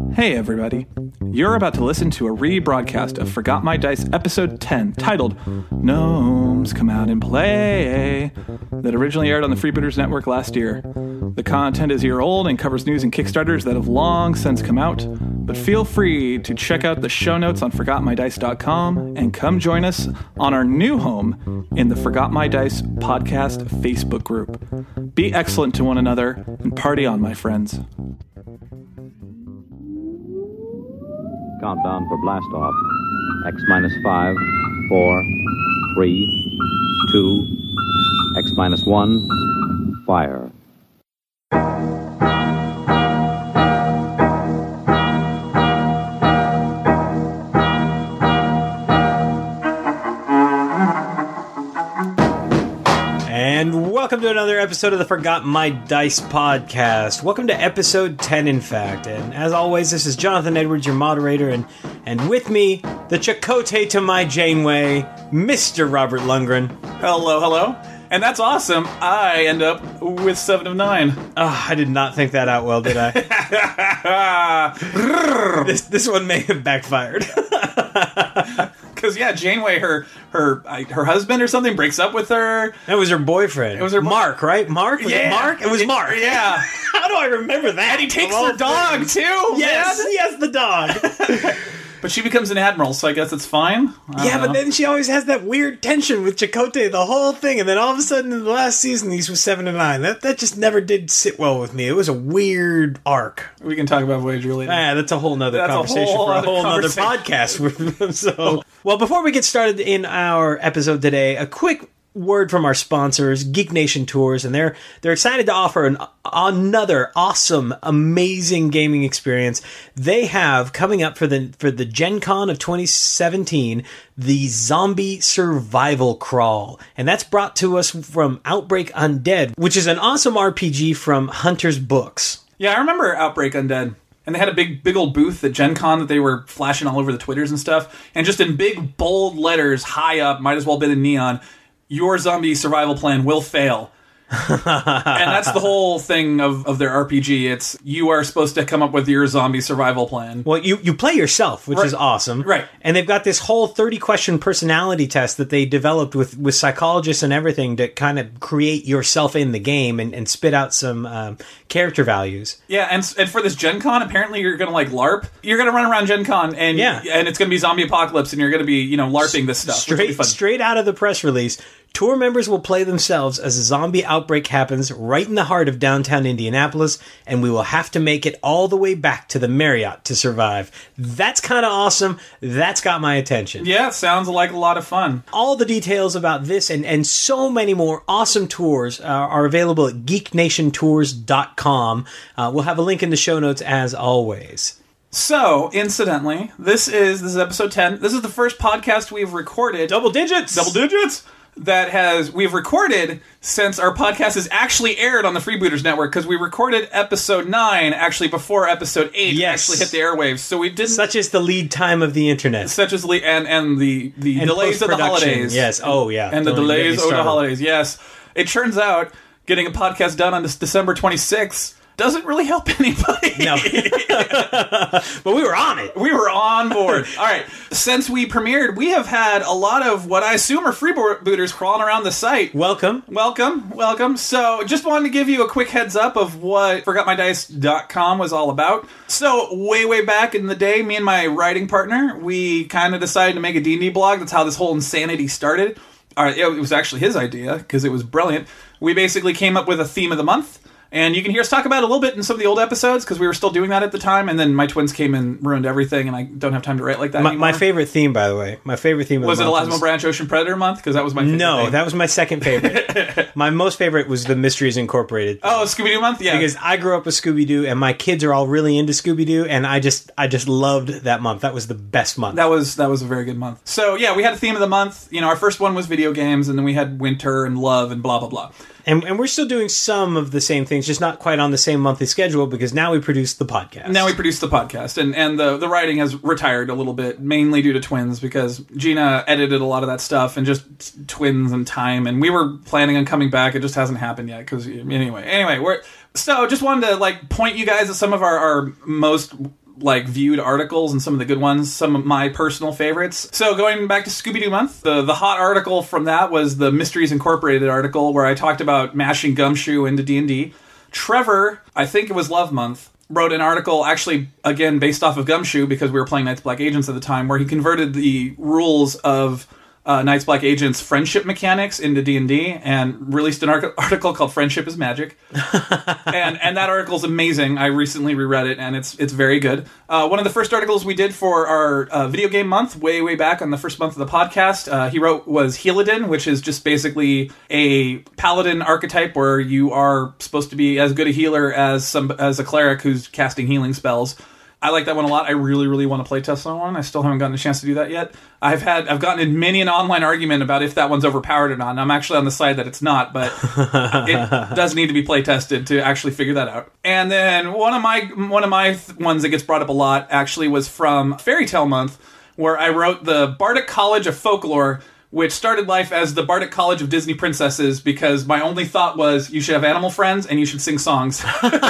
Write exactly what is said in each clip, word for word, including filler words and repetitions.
Hey everybody, you're about to listen to a rebroadcast of Forgot My Dice episode ten titled Gnomes Come Out and Play that originally aired on the Freebooters Network last year. The content is year old and covers news and Kickstarters that have long since come out, but feel free to check out the show notes on forgot my dice dot com and come join us on our new home in the Forgot My Dice podcast Facebook group. Be excellent to one another and party on, my friends. Countdown for blast off. X minus five, four, three, two, X minus one, fire. And welcome to another episode of the Forgot My Dice podcast. Welcome to episode ten, in fact. And as always, this is Jonathan Edwards, your moderator, and and with me, the Chakotay to my Janeway, Mister Robert Lundgren. Hello, hello. And that's awesome. I end up with seven of nine. Oh, I did not think that out well, did I? this this one may have backfired. Because, yeah, Janeway, her her her husband or something breaks up with her. That was her boyfriend. It was her bo- Mark, right? Mark? Was yeah. it Mark? It was Mark. Yeah. How do I remember that? And he takes her dog, things? too. Yes, man. yes, the dog. But she becomes an admiral, so I guess it's fine. I Yeah, don't but know. then she always has that weird tension with Chakotay, the whole thing, and then all of a sudden in the last season he's with seven to nine. That that just never did sit well with me. It was a weird arc. We can talk about Voyager later. Ah, that's a whole nother That's a conversation whole for a other whole nother conversation. podcast. So, well, before we get started in our episode today, a quick word from our sponsors, Geek Nation Tours, and they're they're excited to offer an, another awesome, amazing gaming experience. They have coming up for the for the Gen Con of twenty seventeen, the Zombie Survival Crawl, and that's brought to us from Outbreak Undead, which is an awesome R P G from Hunter's Books. Yeah, I remember Outbreak Undead. And they had a big, big old booth at Gen Con that they were flashing all over the Twitters and stuff. And just in big, bold letters, high up, might as well been in neon, your zombie survival plan will fail. And that's the whole thing of, of their R P G. It's you are supposed to come up with your zombie survival plan. Well, you, you play yourself, which Right. is awesome. Right. And they've got this whole thirty-question personality test that they developed with, with psychologists and everything to kind of create yourself in the game and, and spit out some um, character values. Yeah, and and for this Gen Con, apparently you're going to, like, LARP. You're going to run around Gen Con, and, Yeah. and it's going to be zombie apocalypse, and you're going to be, you know, LARPing this stuff. which will be Straight, fun. straight out of the press release, tour members will play themselves as a zombie outbreak happens right in the heart of downtown Indianapolis, and we will have to make it all the way back to the Marriott to survive. That's kind of awesome. That's got my attention. Yeah, sounds like a lot of fun. All the details about this and, and so many more awesome tours uh, are available at geek nation tours dot com. Uh, we'll have a link in the show notes as always. So, incidentally, this is this is episode ten. This is the first podcast we've recorded. Double digits! Double digits! That has we've recorded since our podcast has actually aired on the Freebooters Network, because we recorded episode nine actually before episode eight Yes. actually hit the airwaves. So we didn't Such is the lead time of the internet. such as le- and and the the And delays of the post-production, holidays. yes. Oh, yeah. And the Don't even get me delays of the started. holidays. Yes. It turns out getting a podcast done on this December twenty-sixth doesn't really help anybody. No. But we were on it. We were on board. All right. Since we premiered, we have had a lot of what I assume are freebooters crawling around the site. Welcome. Welcome, welcome. So, just wanted to give you a quick heads up of what forgot my dice dot com was all about. So, way, way back in the day, me and my writing partner, we kind of decided to make a D and D blog. That's how this whole insanity started. All right, it was actually his idea, because it was brilliant. We basically came up with a theme of the month. And you can hear us talk about it a little bit in some of the old episodes, because we were still doing that at the time, and then my twins came and ruined everything, and I don't have time to write like that My, anymore. my favorite theme, by the way. My favorite theme of Was the it month Elasmo Branch Ocean Predator month? Because that was my favorite No, thing. that was my second favorite. My most favorite was the Mysteries Incorporated. Oh, Scooby-Doo month? Yeah. Because I grew up with Scooby-Doo, and my kids are all really into Scooby-Doo, and I just I just loved that month. That was the best month. That was that was a very good month. So, yeah, we had a theme of the month. You know, our first one was video games, and then we had winter and love and blah, blah, blah. And, and we're still doing some of the same things, just not quite on the same monthly schedule, because now we produce the podcast. Now we produce the podcast, and, and the, the writing has retired a little bit, mainly due to twins, because Gina edited a lot of that stuff, and just twins and time, and we were planning on coming back. It just hasn't happened yet, because, anyway, anyway, we're... So, just wanted to, like, point you guys at some of our, our most like viewed articles and some of the good ones, some of my personal favorites. So going back to Scooby-Doo month, the the hot article from that was the Mysteries Incorporated article where I talked about mashing Gumshoe into D and D. Trevor, I think it was Love Month, wrote an article, actually, again, based off of Gumshoe, because we were playing Knights Black Agents at the time, where he converted the rules of uh, Knights Black Agents' friendship mechanics into D and D, and released an ar- article called Friendship is Magic. and and that article's amazing. I recently reread it, and it's it's very good. Uh, one of the first articles we did for our uh, video game month, way, way back on the first month of the podcast, uh, he wrote was Healadin, which is just basically a paladin archetype where you are supposed to be as good a healer as some as a cleric who's casting healing spells. I like that one a lot. I really, really want to play test that one. I still haven't gotten a chance to do that yet. I've had, I've gotten in many an online argument about if that one's overpowered or not, and I'm actually on the side that it's not, but it does need to be play tested to actually figure that out. And then one of my one of my th- ones that gets brought up a lot actually was from Fairy Tale Month, where I wrote the Bardic College of Folklore, which started life as the Bardic College of Disney Princesses, because my only thought was you should have animal friends and you should sing songs.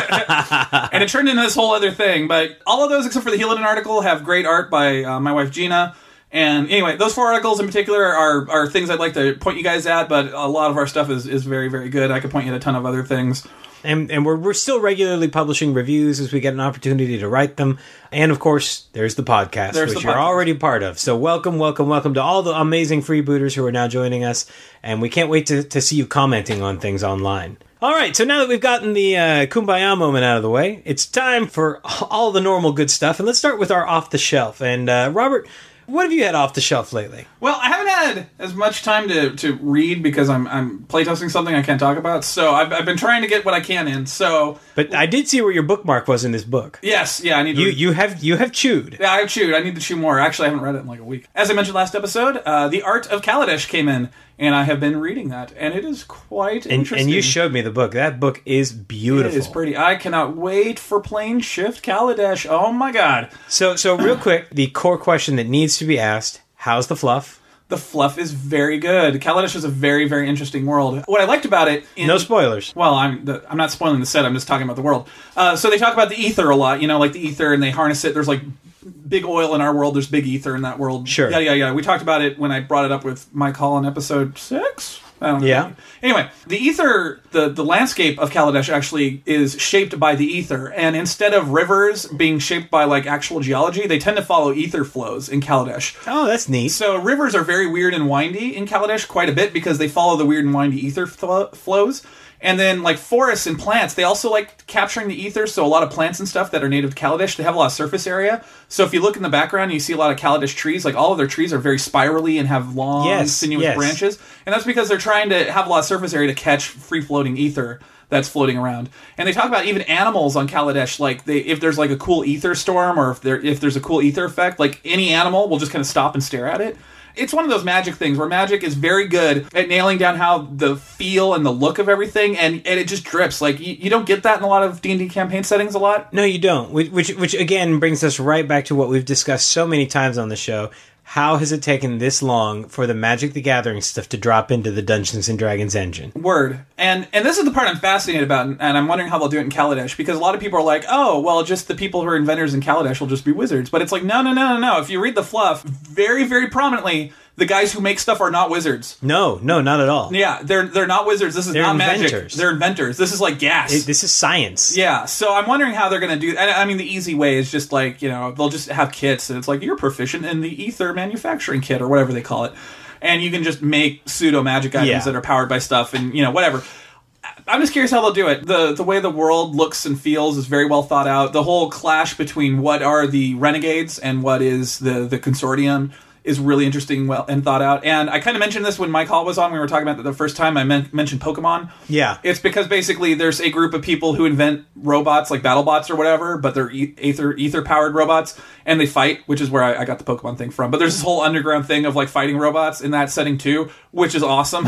And it turned into this whole other thing. But all of those, except for the Healadin article, have great art by uh, my wife Gina. And anyway, those four articles in particular are, are things I'd like to point you guys at, but a lot of our stuff is, is very, very good. I could point you at a ton of other things. And and we're we're still regularly publishing reviews as we get an opportunity to write them. And, of course, there's the podcast, there's which the you're podcast. already part of. So welcome, welcome, welcome to all the amazing freebooters who are now joining us. And we can't wait to, to see you commenting on things online. All right, so now that we've gotten the uh, Kumbaya moment out of the way, it's time for all the normal good stuff. And let's start with our off-the-shelf. And, uh, Robert, what have you had off the shelf lately? Well, I haven't had as much time to, to read because I'm I'm playtesting something I can't talk about. So I've, I've been trying to get what I can in. So, but I did see where your bookmark was in this book. Yes, yeah, I need to. You read. you have you have chewed. Yeah, I've chewed. I need to chew more. Actually, I haven't read it in like a week. As I mentioned last episode, uh, The Art of Kaladesh came in, and I have been reading that, and it is quite and, interesting. And you showed me the book. That book is beautiful. It is pretty. I cannot wait for Plane Shift Kaladesh. Oh my god. So so real quick, the core question that needs to be asked: how's the fluff? The fluff is very good. Kaladesh is a very, very interesting world. What I liked about it... In, no spoilers. Well, I'm the, I'm not spoiling the set. I'm just talking about the world. Uh, so they talk about the ether a lot. You know, like the ether, and they harness it. There's like big oil in our world. There's big ether in that world. Sure. Yeah, yeah, yeah. We talked about it when I brought it up with Mike Hall in episode six. I don't know. Yeah. Anyway, the ether, the, the landscape of Kaladesh actually is shaped by the ether. And instead of rivers being shaped by like actual geology, they tend to follow ether flows in Kaladesh. Oh, that's neat. So rivers are very weird and windy in Kaladesh quite a bit because they follow the weird and windy ether flo- flows. And then, like, forests and plants, they also like capturing the ether, so a lot of plants and stuff that are native to Kaladesh, they have a lot of surface area. So if you look in the background, you see a lot of Kaladesh trees, like, all of their trees are very spirally and have long, yes, sinuous yes. branches. And that's because they're trying to have a lot of surface area to catch free-floating ether that's floating around. And they talk about even animals on Kaladesh, like, they if there's, like, a cool ether storm, or if there if there's a cool ether effect, like, any animal will just kind of stop and stare at it. It's one of those magic things where magic is very good at nailing down how the feel and the look of everything, and, and it just drips. Like, you, you don't get that in a lot of D and D campaign settings a lot. No, you don't. Which, which, which again, brings us right back to what we've discussed so many times on the show. How has it taken this long for the Magic the Gathering stuff to drop into the Dungeons and Dragons engine? Word. And and this is the part I'm fascinated about, and I'm wondering how they'll do it in Kaladesh, because a lot of people are like, oh, well, just the people who are inventors in Kaladesh will just be wizards. But it's like, no, no, no, no, no. If you read the fluff, very, very prominently, the guys who make stuff are not wizards. No, no, not at all. Yeah, they're they're not wizards. This is they're not inventors. magic. They're inventors. This is like gas. It, this is science. Yeah, so I'm wondering how they're going to do... And I mean, the easy way is just like, you know, they'll just have kits, and it's like, you're proficient in the ether manufacturing kit, or whatever they call it. And you can just make pseudo-magic items Yeah. that are powered by stuff, and, you know, whatever. I'm just curious how they'll do it. The the way the world looks and feels is very well thought out. The whole clash between what are the renegades and what is the, the consortium is really interesting, well and thought out. And I kind of mentioned this when Mike Hall was on. We were talking about that the first time I men- mentioned Pokemon. Yeah. It's because basically there's a group of people who invent robots, like BattleBots or whatever, but they're e- ether ether powered robots, and they fight, which is where I, I got the Pokemon thing from. But there's this whole underground thing of like fighting robots in that setting too, which is awesome.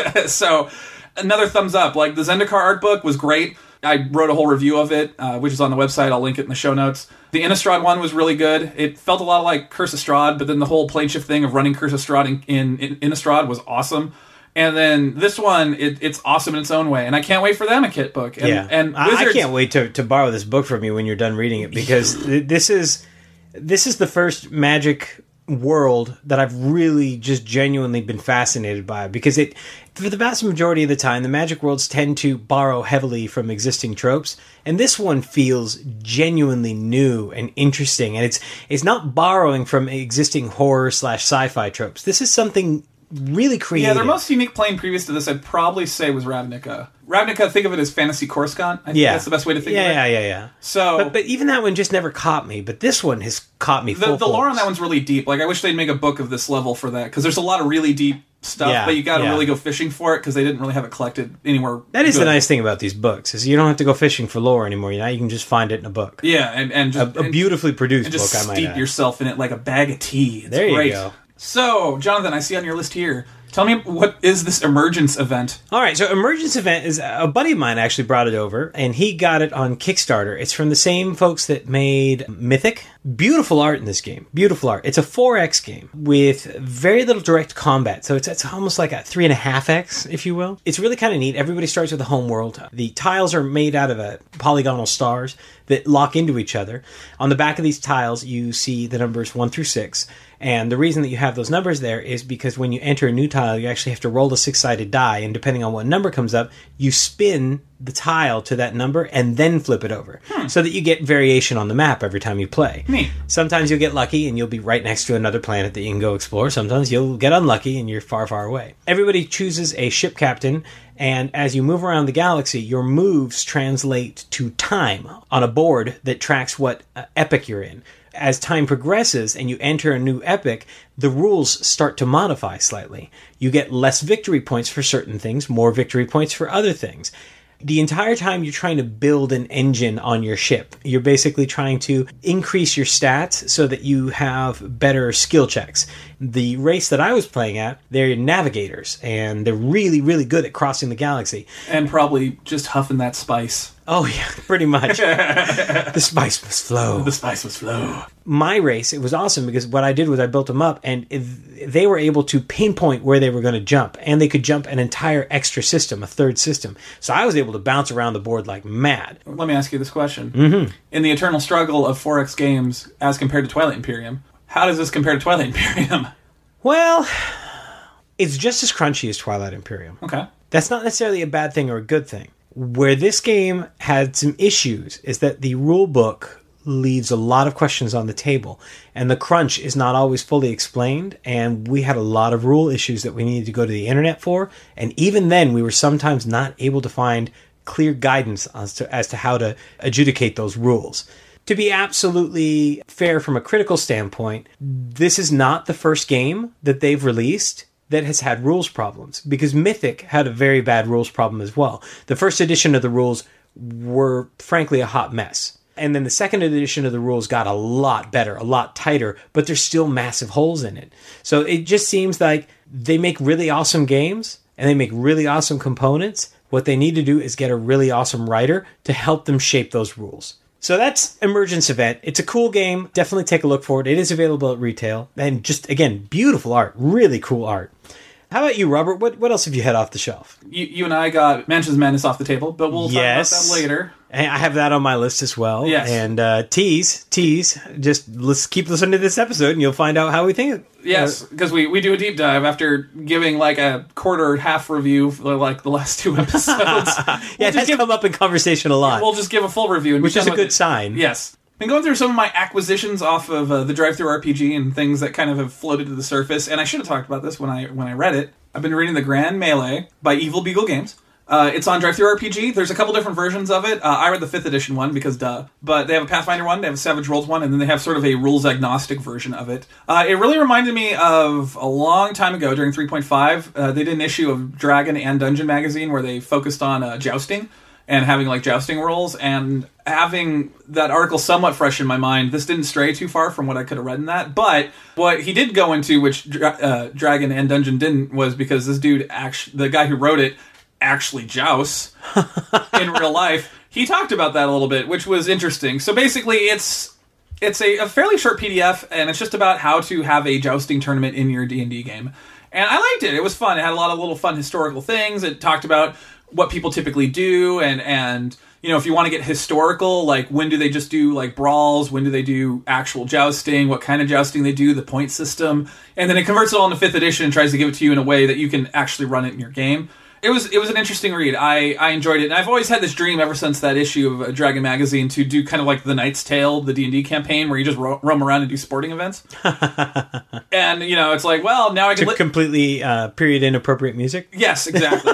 So another thumbs up. Like the Zendikar art book was great. I wrote a whole review of it, uh, which is on the website. I'll link it in the show notes. The Innistrad one was really good. It felt a lot like Curse of Strahd, but then the whole plane shift thing of running Curse of Strahd in, in, in Innistrad was awesome. And then this one, it, it's awesome in its own way, and I can't wait for the Amakit book. And, yeah, and I, I Wizards, can't wait to, to borrow this book from you when you're done reading it, because th- this is this is the first Magic world that I've really just genuinely been fascinated by, because it, for the vast majority of the time, the Magic worlds tend to borrow heavily from existing tropes, and this one feels genuinely new and interesting, and it's it's not borrowing from existing horror slash sci-fi tropes. This is something really creative. Yeah, their most unique plane previous to this, I'd probably say, was Ravnica. Ravnica, think of it as fantasy Coruscant. I think yeah. that's the best way to think yeah, of it. Yeah, yeah, yeah, yeah. So, but, but even that one just never caught me. But this one has caught me full The, the lore force. on that one's really deep. Like, I wish they'd make a book of this level for that, because there's a lot of really deep stuff, Yeah, but you got to yeah. really go fishing for it, because they didn't really have it collected anywhere. That is good. the nice thing about these books, is you don't have to go fishing for lore anymore. You know, you can just find it in a book. Yeah, and, and just... A, a beautifully produced and just book, I might steep add. yourself in it like a bag of tea. It's There you great. go. So, Jonathan, I see on your list here. Tell me, what is this Emergence event? All right, so Emergence Event is a buddy of mine actually brought it over, and he got it on Kickstarter. It's from the same folks that made Mythic. Beautiful art in this game. Beautiful art. It's a four X game with very little direct combat, so it's, it's almost like a three and a half X, if you will. It's really kind of neat. Everybody starts with a home world. The tiles are made out of a polygonal stars that lock into each other. On the back of these tiles, you see the numbers one through six. And the reason that you have those numbers there is because when you enter a new tile, you actually have to roll a six-sided die, and depending on what number comes up, you spin the tile to that number and then flip it over, hmm. so that you get variation on the map every time you play. Neat. Sometimes you'll get lucky and you'll be right next to another planet that you can go explore. Sometimes you'll get unlucky and you're far, far away. Everybody chooses a ship captain, and as you move around the galaxy, your moves translate to time on a board that tracks what uh, epoch you're in. As time progresses and you enter a new epoch, the rules start to modify slightly. You get less victory points for certain things, more victory points for other things. The entire time you're trying to build an engine on your ship. You're basically trying to increase your stats so that you have better skill checks. The race that I was playing at, they're navigators, and they're really, really good at crossing the galaxy. And probably just huffing that spice. Oh, yeah, pretty much. The spice must flow. The spice must flow. My race, it was awesome because what I did was I built them up, and they were able to pinpoint where they were going to jump, and they could jump an entire extra system, a third system. So I was able to bounce around the board like mad. Let me ask you this question. Mm-hmm. In the eternal struggle of four X games as compared to Twilight Imperium, how does this compare to Twilight Imperium? Well, it's just as crunchy as Twilight Imperium. Okay. That's not necessarily a bad thing or a good thing. Where this game had some issues is that the rule book leaves a lot of questions on the table, and the crunch is not always fully explained, and we had a lot of rule issues that we needed to go to the internet for, and even then we were sometimes not able to find clear guidance as to, as to how to adjudicate those rules. To be absolutely fair from a critical standpoint, this is not the first game that they've released that has had rules problems, because Mythic had a very bad rules problem as well. The first edition of the rules were, frankly, a hot mess. And then the second edition of the rules got a lot better, a lot tighter, but there's still massive holes in it. So it just seems like they make really awesome games, and they make really awesome components. What they need to do is get a really awesome writer to help them shape those rules. So that's Emergence Event. It's a cool game. Definitely take a look for it. It is available at retail. And just, again, beautiful art. Really cool art. How about you, Robert? What what else have you had off the shelf? You, you and I got Mansion's Madness off the table, but we'll yes. talk about that later. And I have that on my list as well. Yes. And uh, tease, tease. Just let's keep listening to this episode, and you'll find out how we think. Yes, because uh, we, we do a deep dive after giving like a quarter half review for like the last two episodes. yeah, we'll it has give, come up in conversation a lot. We'll just give a full review, and which is a good it. sign. Yes. Been going through some of my acquisitions off of uh, the Drive-Thru R P G and things that kind of have floated to the surface, and I should have talked about this when I when I read it. I've been reading The Grand Melee by Evil Beagle Games. Uh, it's on Drive-Thru R P G. There's a couple different versions of it. Uh, I read the fifth edition one because duh. But they have a Pathfinder one, they have a Savage Worlds one, and then they have sort of a rules-agnostic version of it. Uh, it really reminded me of a long time ago during three point five. Uh, they did an issue of Dragon and Dungeon magazine where they focused on uh, jousting and having like jousting rules, and having that article somewhat fresh in my mind. This didn't stray too far from what I could have read in that, but what he did go into, which uh, Dragon and Dungeon didn't, was because this dude, actually, the guy who wrote it, actually jousts in real life. He talked about that a little bit, which was interesting. So basically, it's it's a, a fairly short P D F, and it's just about how to have a jousting tournament in your D and D game. And I liked it. It was fun. It had a lot of little fun historical things. It talked about what people typically do, and and you know, if you want to get historical, like when do they just do like brawls, when do they do actual jousting, what kind of jousting they do, the point system, and then it converts it all into fifth edition and tries to give it to you in a way that you can actually run it in your game. It was it was an interesting read. I, I enjoyed it, and I've always had this dream ever since that issue of uh, Dragon Magazine to do kind of like the Knight's Tale, the D and D campaign, where you just ro- roam around and do sporting events. And you know, it's like, well, now I can to li- completely uh, period inappropriate music. Yes, exactly.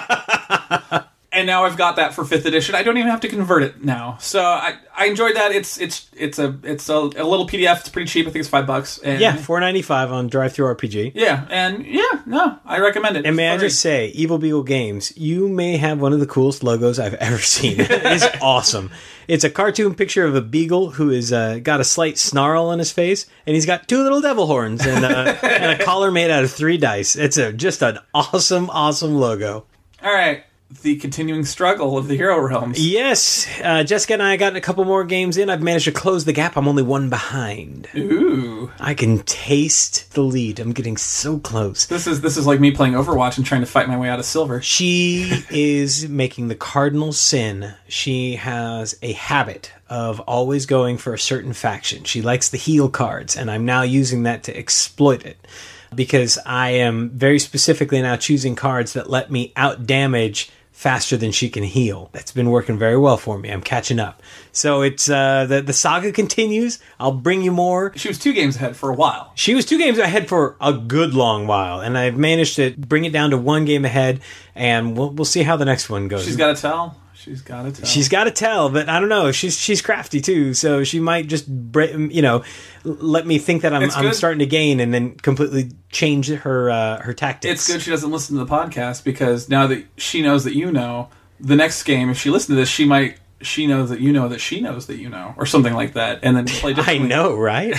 And now I've got that for fifth edition. I don't even have to convert it now. So I, I enjoyed that. It's it's it's a it's a, a little P D F. It's pretty cheap. I think it's five bucks. And Yeah, four ninety-five on DriveThruRPG. yeah, and yeah, no, I recommend it. And It's may I very- just say, Evil Beagle Games, you may have one of the coolest logos I've ever seen. It is awesome. It's a cartoon picture of a beagle who has uh, got a slight snarl on his face, and he's got two little devil horns and, uh, and a collar made out of three dice. It's a, just an awesome, awesome logo. All right, the continuing struggle of the Hero Realms. Yes, uh, Jessica and I got a couple more games in. I've managed to close the gap. I'm only one behind. Ooh, I can taste the lead. I'm getting so close. this is this is like me playing Overwatch and trying to fight my way out of silver. She is making the cardinal sin. She has a habit of always going for a certain faction. She likes the heal cards, and I'm now using that to exploit it. Because I am very specifically now choosing cards that let me out damage faster than she can heal. That's been working very well for me. I'm catching up. So it's uh, the the saga continues. I'll bring you more. She was two games ahead for a while. She was two games ahead for a good long while, and I've managed to bring it down to one game ahead, and we'll we'll see how the next one goes. She's got to tell. She's got to tell. She's got to tell, but I don't know. She's she's crafty too, so she might just bra- you know let me think that I'm It's I'm good. starting to gain, and then completely change her uh, her tactics. It's good she doesn't listen to the podcast, because now that she knows that you know, the next game, if she listens to this, she might she knows that you know that she knows that you know, or something like that, and then play I differently. know, right?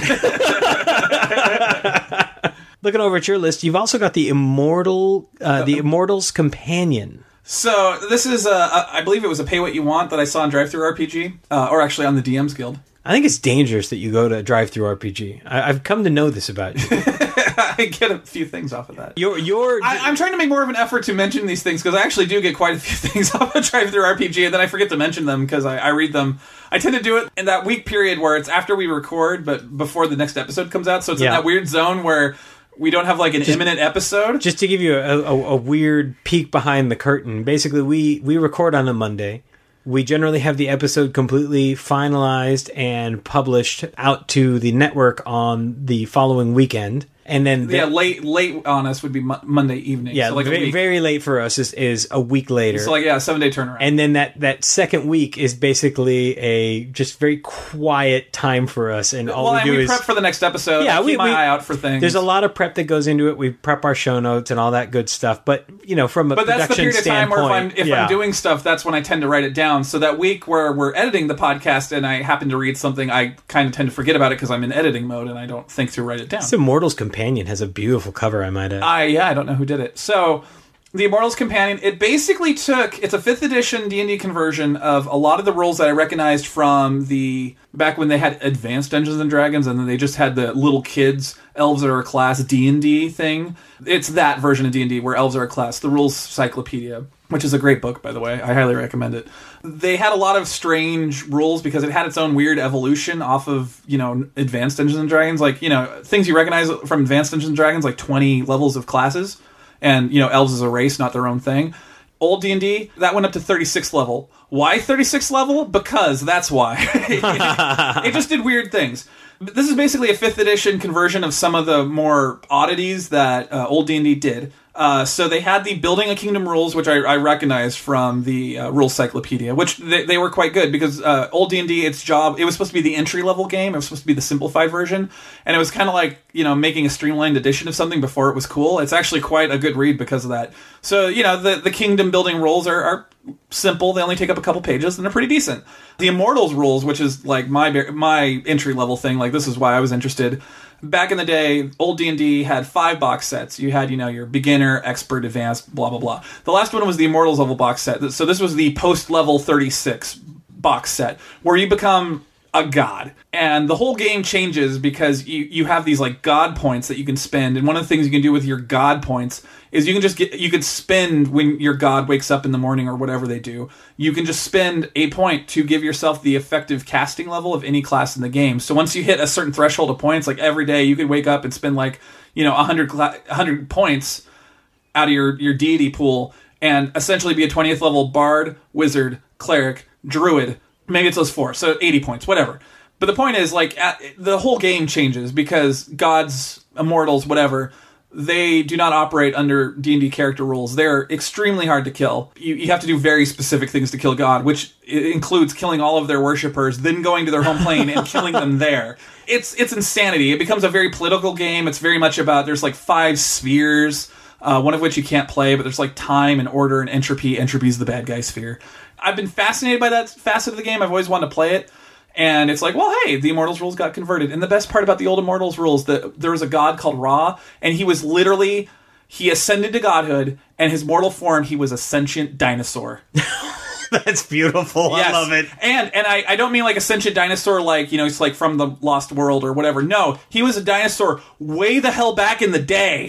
Looking over at your list, you've also got the Immortal, uh, the Immortal's Companion. So this is, uh, I believe it was a Pay What You Want that I saw on DriveThruRPG, uh, or actually on the D Ms Guild. I think it's dangerous that you go to DriveThruRPG. I, I've come to know this about you. I get a few things off of that. Your your I, I'm trying to make more of an effort to mention these things, because I actually do get quite a few things off of DriveThruRPG, and then I forget to mention them because I, I read them. I tend to do it in that week period where it's after we record, but before the next episode comes out. So it's Yeah. in that weird zone where we don't have like an imminent episode. Just to give you a, a, a weird peek behind the curtain, basically we, we record on a Monday. We generally have the episode completely finalized and published out to the network on the following weekend. And then the, Yeah, late late on us would be mo- Monday evening. yeah, so like a very, week. very late for us is, is a week later. So like yeah, seven day turnaround. And then that, that second week is basically a just very quiet time for us, and all well, we and do we is prep for the next episode. Yeah, I keep we- my we- eye out for things. there's a lot of prep that goes into it. We prep our show notes and all that good stuff. But you know, from a But that's the production period of time standpoint, where if I'm if yeah. I'm doing stuff, that's when I tend to write it down. So that week where we're editing the podcast and I happen to read something, I kind of tend to forget about it because I'm in editing mode and I don't think to write it down. This Immortal's Companion has a beautiful cover, I might add. I yeah, I don't know who did it. So the Immortals Companion, it basically took, it's a fifth edition D and D conversion of a lot of the rules that I recognized from the, back when they had advanced Dungeons and Dragons and then they just had the little kids, elves are a class D and D thing. It's that version of D and D where elves are a class, the Rules Cyclopedia, which is a great book, by the way. I highly recommend it. They had a lot of strange rules because it had its own weird evolution off of, you know, advanced Dungeons and Dragons. Like, you know, things you recognize from advanced Dungeons and Dragons, like twenty levels of classes. And, you know, elves as a race, not their own thing. Old D and D, that went up to thirty-sixth level. Why thirty-sixth level? Because that's why. it, it just did weird things. But this is basically a fifth edition conversion of some of the more oddities that uh, old D and D did. Uh, so they had the Building a Kingdom rules, which I, I recognized from the uh, Rules Cyclopedia, which they, they were quite good because uh, old D and D, its job, it was supposed to be the entry-level game. It was supposed to be the simplified version. And it was kind of like, you know, making a streamlined edition of something before it was cool. It's actually quite a good read because of that. So, you know, the, the kingdom building rules are, are simple. They only take up a couple pages and they're pretty decent. The Immortals rules, which is like my my entry-level thing, like this is why I was interested. Back in the day, old D and D had five box sets. You had, you know, your beginner, expert, advanced, blah, blah, blah. The last one was the Immortals level box set. So this was the post-level thirty-six box set, where you become a god. And the whole game changes because you, you have these like god points that you can spend. And one of the things you can do with your god points is you can just get, you could spend when your god wakes up in the morning or whatever they do. You can just spend a point to give yourself the effective casting level of any class in the game. So once you hit a certain threshold of points, like every day you could wake up and spend like, you know, one hundred, one hundred points out of your, your deity pool and essentially be a twentieth level bard, wizard, cleric, druid. Maybe it's those four, so eighty points, whatever. But the point is, like, at, the whole game changes because gods, immortals, whatever, they do not operate under D and D character rules. They're extremely hard to kill. You, you have to do very specific things to kill God, which includes killing all of their worshippers, then going to their home plane and killing them there. It's it's insanity. It becomes a very political game. It's very much about, there's like five spheres, uh, one of which you can't play, but there's like time and order and entropy. Entropy is the bad guy sphere. I've been fascinated by that facet of the game. I've always wanted to play it. And it's like, well, hey, the Immortals rules got converted. And the best part about the old Immortals rules, that there was a god called Ra, and he was literally, he ascended to godhood, and his mortal form, he was a sentient dinosaur. That's beautiful. Yes. I love it. And and I, I don't mean like a sentient dinosaur like, you know, it's like from the Lost World or whatever. No, he was a dinosaur way the hell back in the day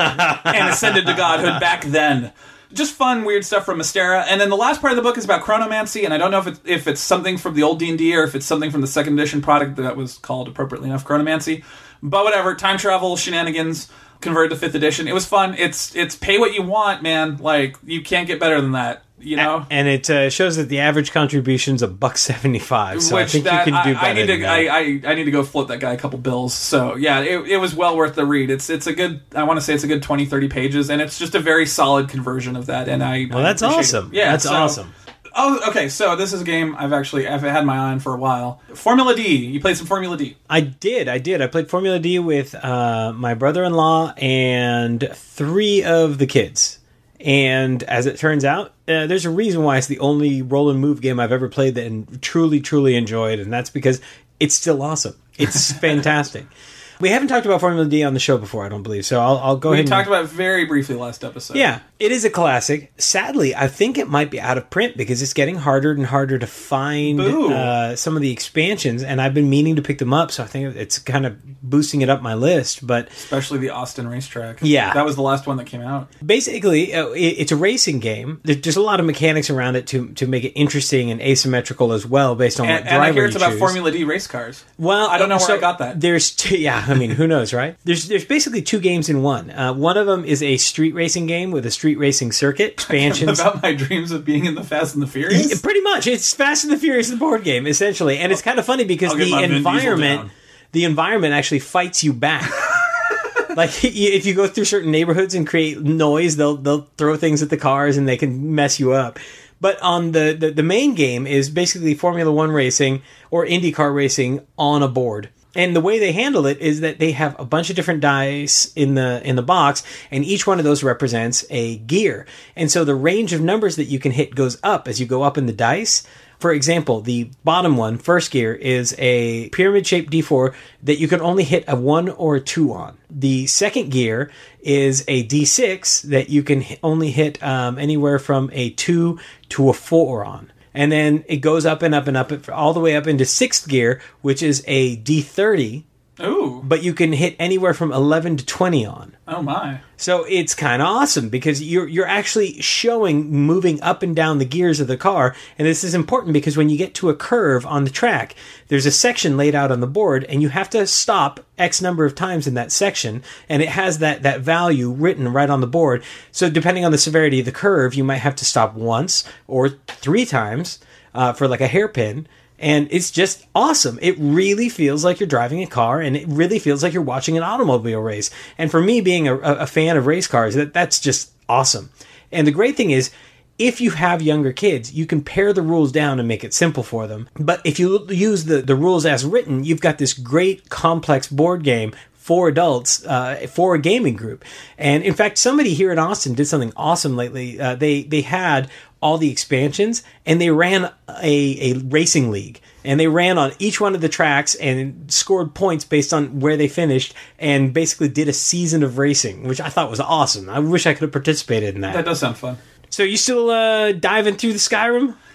and ascended to godhood back then. Just fun, weird stuff from Mystera. And then the last part of the book is about chronomancy, and I don't know if it's, if it's something from the old D and D or if it's something from the second edition product that was called, appropriately enough, chronomancy. But whatever, time travel, shenanigans, converted to fifth edition. It was fun. It's it's pay what you want, man. Like, you can't get better than that, you know? And it uh, shows that the average contribution's a buck seventy-five, so Which I think that, you can do I, better I need than to, that. I, I, I need to go float that guy a couple bills. So, yeah, it, it was well worth the read. It's it's a good, I want to say it's a good twenty, thirty pages, and it's just a very solid conversion of that. And I Well, that's I appreciate awesome. It. Yeah, that's so, awesome. Oh, okay, so this is a game I've actually I've had my eye on for a while. Formula D. You played some Formula D. I did, I did. I played Formula D with uh, my brother-in-law and three of the kids. And as it turns out, uh, there's a reason why it's the only roll and move game I've ever played that and truly, truly enjoyed, and that's because it's still awesome. It's fantastic. We haven't talked about Formula D on the show before, I don't believe, so I'll, I'll go we ahead and... We talked and... about it very briefly last episode. Yeah, it is a classic. Sadly, I think it might be out of print because it's getting harder and harder to find uh, some of the expansions, and I've been meaning to pick them up, so I think it's kind of boosting it up my list. But especially the Austin racetrack. Yeah. That was the last one that came out. Basically, uh, it, it's a racing game. There's just a lot of mechanics around it to to make it interesting and asymmetrical as well, based on and, what driver and I hear it's you about choose. Formula D race cars. Well, I don't know where so I got that. There's two, yeah, I mean, who knows, right? There's there's basically two games in one. Uh, one of them is a street racing game with a street racing circuit expansions. About my dreams of being in the Fast and the Furious. Yeah, pretty much, it's Fast and the Furious, the board game, essentially, and it's kind of funny because the environment, the environment actually fights you back. Like, if you go through certain neighborhoods and create noise, they'll they'll throw things at the cars and they can mess you up. But on the, the, the main game is basically Formula One racing or IndyCar racing on a board. And the way they handle it is that they have a bunch of different dice in the in the box, and each one of those represents a gear. And so the range of numbers that you can hit goes up as you go up in the dice. For example, the bottom one, first gear, is a pyramid-shaped D four that you can only hit a one or a two on. The second gear is a D six that you can only hit um, anywhere from a two to a four on. And then it goes up and up and up, all the way up into sixth gear, which is a D thirty. Ooh. But you can hit anywhere from eleven to twenty on. Oh, my. So it's kind of awesome because you're you're actually showing moving up and down the gears of the car. And this is important because when you get to a curve on the track, there's a section laid out on the board and you have to stop X number of times in that section. And it has that, that value written right on the board. So depending on the severity of the curve, you might have to stop once or three times uh, for like a hairpin. And it's just awesome. It really feels like you're driving a car, and it really feels like you're watching an automobile race. And for me, being a, a fan of race cars, that, that's just awesome. And the great thing is, if you have younger kids, you can pare the rules down and make it simple for them. But if you use the, the rules as written, you've got this great complex board game for adults, uh, for a gaming group. And in fact, somebody here in Austin did something awesome lately. Uh, they they had all the expansions, and they ran a, a racing league. And they ran on each one of the tracks and scored points based on where they finished, and basically did a season of racing, which I thought was awesome. I wish I could have participated in that. That does sound fun. So you still uh, diving through the Skyrim?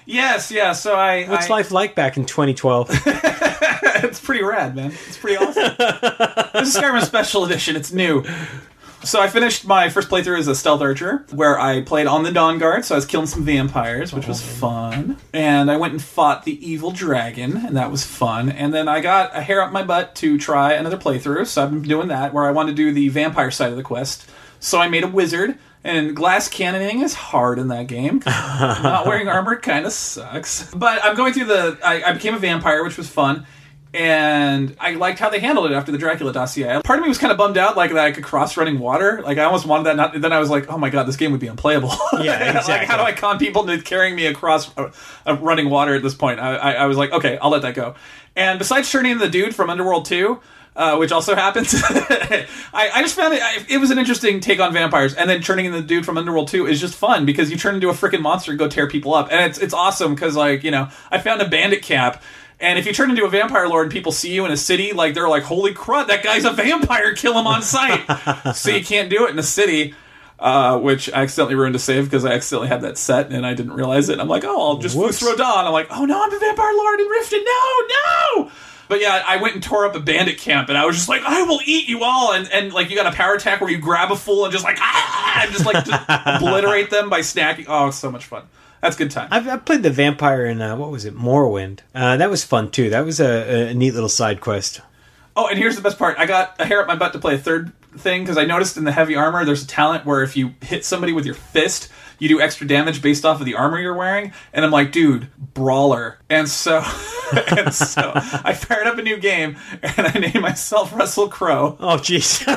Yes, yeah. So I. What's I, life like back in twenty twelve? It's pretty rad, man. It's pretty awesome. This is Skyrim Special Edition. It's new. So I finished my first playthrough as a stealth archer, where I played on the Dawn Guard, so I was killing some vampires, which was fun. And I went and fought the evil dragon, and that was fun. And then I got a hair up my butt to try another playthrough, so I've been doing that, where I want to do the vampire side of the quest. So I made a wizard, and glass cannoning is hard in that game. Not wearing armor kind of sucks. But I'm going through the... I, I became a vampire, which was fun. And I liked how they handled it after the Dracula dossier. Part of me was kind of bummed out, like, that I could cross running water. Like, I almost wanted that. Not, then I was like, oh my god, this game would be unplayable. Yeah, exactly. Like, how do I con people into carrying me across uh, uh, running water at this point? I, I, I was like, okay, I'll let that go. And besides turning into the dude from Underworld two, uh, which also happens, I, I just found it, I, it was an interesting take on vampires. And then turning into the dude from Underworld two is just fun, because you turn into a freaking monster and go tear people up. And it's, it's awesome, because, like, you know, I found a bandit camp. And if you turn into a vampire lord and people see you in a city, like, they're like, holy crud, that guy's a vampire, kill him on sight. So you can't do it in a city, uh, which I accidentally ruined a save because I accidentally had that set and I didn't realize it. I'm like, oh, I'll just Whoops. Rodan. I'm like, oh no, I'm a vampire lord in Riften, no, no! But yeah, I went and tore up a bandit camp, and I was just like, I will eat you all. And, and like, you got a power attack where you grab a fool and just like, ah! And just like, just obliterate them by snacking. Oh, it's so much fun. That's good time. I've, I've played the vampire in, uh, what was it, Morrowind. Uh, that was fun, too. That was a, a neat little side quest. Oh, and here's the best part. I got a hair up my butt to play a third thing, because I noticed in the heavy armor, there's a talent where if you hit somebody with your fist, you do extra damage based off of the armor you're wearing. And I'm like, dude, brawler. And so, and so I fired up a new game, and I named myself Russell Crowe. Oh, jeez.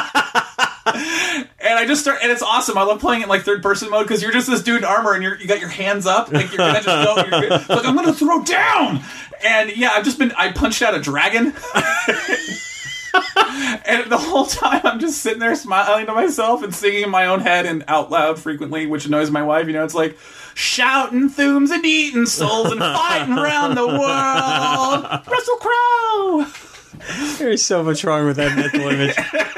And I just start, and it's awesome. I love playing it in like third person mode, because you're just this dude in armor and you're, you got your hands up, like you're gonna just go. You're like, I'm gonna throw down. And yeah, I've just been. I punched out a dragon, and the whole time I'm just sitting there smiling to myself and singing in my own head and out loud frequently, which annoys my wife. You know, it's like shouting, thumbs and eating souls and fighting around the world. Russell Crowe. There's so much wrong with that mental image.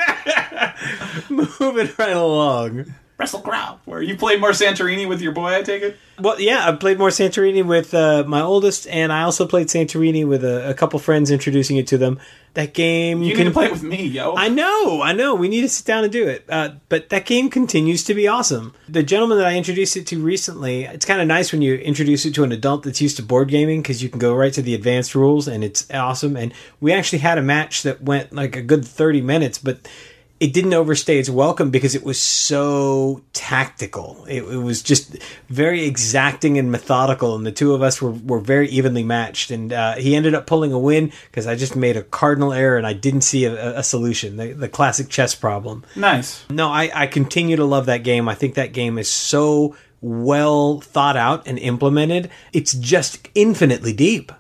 Moving right along. Russell Crowe. Where you played more Santorini with your boy, I take it? Well, yeah, I played more Santorini with uh, my oldest, and I also played Santorini with a, a couple friends, introducing it to them. That game... You, you can need to play it with me, yo. I know, I know. We need to sit down and do it. Uh, but that game continues to be awesome. The gentleman that I introduced it to recently, it's kind of nice when you introduce it to an adult that's used to board gaming, because you can go right to the advanced rules, and it's awesome. And we actually had a match that went like a good thirty minutes, but... it didn't overstay its welcome because it was so tactical. It, it was just very exacting and methodical, and the two of us were, were very evenly matched. And uh, he ended up pulling a win because I just made a cardinal error and I didn't see a, a solution, the, the classic chess problem. Nice. No, I, I continue to love that game. I think that game is so well thought out and implemented. It's just infinitely deep.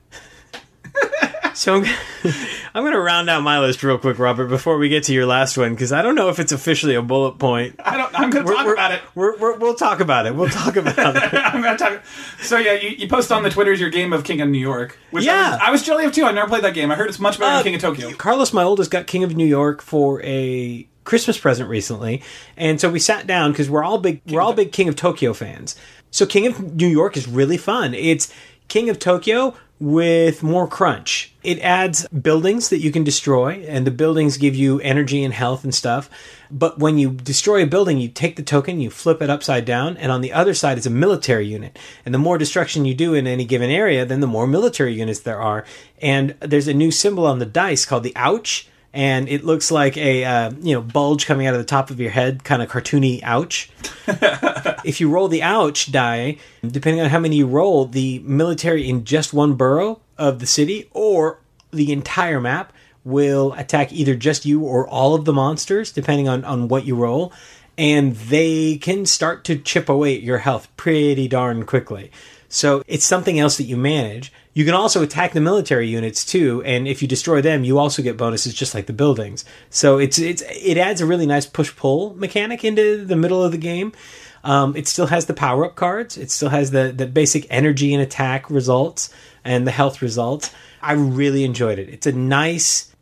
So I'm, I'm going to round out my list real quick, Robert, before we get to your last one, because I don't know if it's officially a bullet point. I don't. I'm going to talk we're, about it. We're, we're, we'll talk about it. We'll talk about it. I'm going to talk. So yeah, you, you post on the Twitters your game of King of New York, which yeah. I was, I was jelly of too. I've never played that game. I heard it's much better uh, than King of Tokyo. Carlos, my oldest, got King of New York for a Christmas present recently, and so we sat down because we're all big. King we're all big King of Tokyo fans. So King of New York is really fun. It's King of Tokyo with more crunch. It adds buildings that you can destroy, and the buildings give you energy and health and stuff. But when you destroy a building, you take the token, you flip it upside down, and on the other side is a military unit. And the more destruction you do in any given area, then the more military units there are. And there's a new symbol on the dice called the ouch, and it looks like a uh, you know bulge coming out of the top of your head, kind of cartoony ouch. If you roll the ouch die, depending on how many you roll, the military in just one borough of the city or the entire map will attack either just you or all of the monsters, depending on, on what you roll. And they can start to chip away at your health pretty darn quickly. So it's something else that you manage. You can also attack the military units too, and if you destroy them, you also get bonuses just like the buildings. So it's it's it adds a really nice push-pull mechanic into the middle of the game. Um, it still has the power-up cards. It still has the, the basic energy and attack results and the health results. I really enjoyed it. It's a nice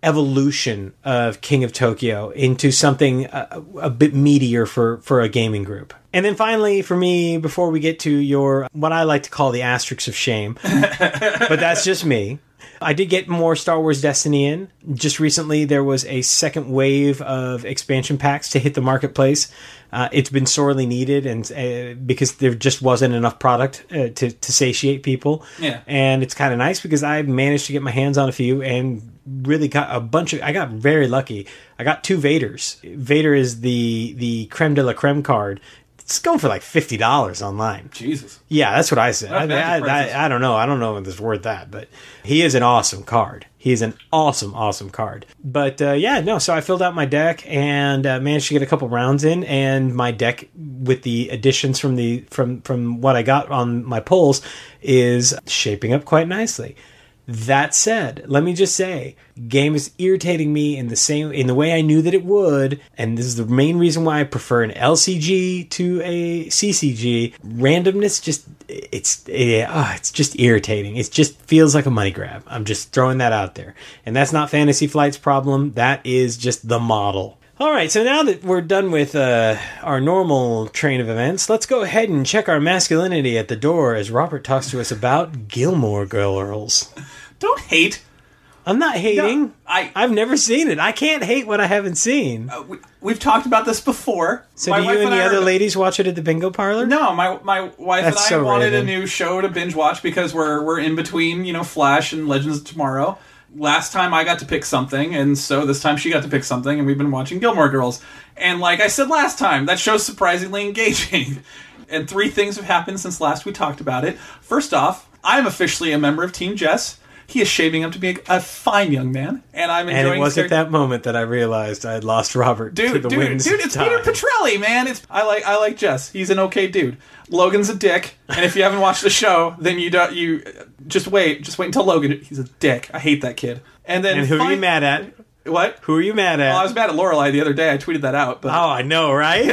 evolution of King of Tokyo into something a, a bit meatier for, for a gaming group. And then finally, for me, before we get to your, what I like to call the asterisks of shame, but that's just me, I did get more Star Wars Destiny in. Just recently, there was a second wave of expansion packs to hit the marketplace. Uh, it's been sorely needed, and uh, because there just wasn't enough product uh, to, to satiate people. Yeah. And it's kind of nice because I managed to get my hands on a few and really got a bunch of... I got very lucky. I got two Vaders. Vader is the, the creme de la creme card. It's going for like fifty dollars online. Jesus. Yeah, that's what I said. That's I, I, I, I don't know. I don't know if it's worth that, but he is an awesome card. He is an awesome, awesome card. But uh, yeah, no, so I filled out my deck and uh, managed to get a couple rounds in, and my deck with the additions from the from from what I got on my polls is shaping up quite nicely. That said, let me just say, game is irritating me in the same in the way I knew that it would, and this is the main reason why I prefer an L C G to a C C G. Randomness just it's it, oh, it's just irritating. It just feels like a money grab. I'm just throwing that out there, and that's not Fantasy Flight's problem. That is just the model. All right, so now that we're done with uh, our normal train of events, let's go ahead and check our masculinity at the door as Robert talks to us about Gilmore Girls. Don't hate. I'm not hating. No, I, I've never seen it. I can't hate what I haven't seen. Uh, we, we've talked about this before. So my do you wife and the I other are, ladies watch it at the bingo parlor? No, my my wife That's and I so wanted random. a new show to binge watch because we're we're in between, you know, Flash and Legends of Tomorrow. Last time I got to pick something, and so this time she got to pick something, and we've been watching Gilmore Girls. And like I said last time, that show's surprisingly engaging. And three things have happened since last we talked about it. First off, I'm officially a member of Team Jess. He is shaping up to be a, a fine young man, and I'm enjoying. And it was his at that moment that I realized I had lost Robert dude, to the dude, winds dude, of it's time. Peter Petrelli, man. It's I like I like Jess. He's an okay dude. Logan's a dick, and if you haven't watched the show, then you don't. You just wait, just wait until Logan. He's a dick. I hate that kid. And then And who are fin- you mad at? What? Who are you mad at? Well, I was mad at Lorelai the other day. I tweeted that out, but Oh, I know, right?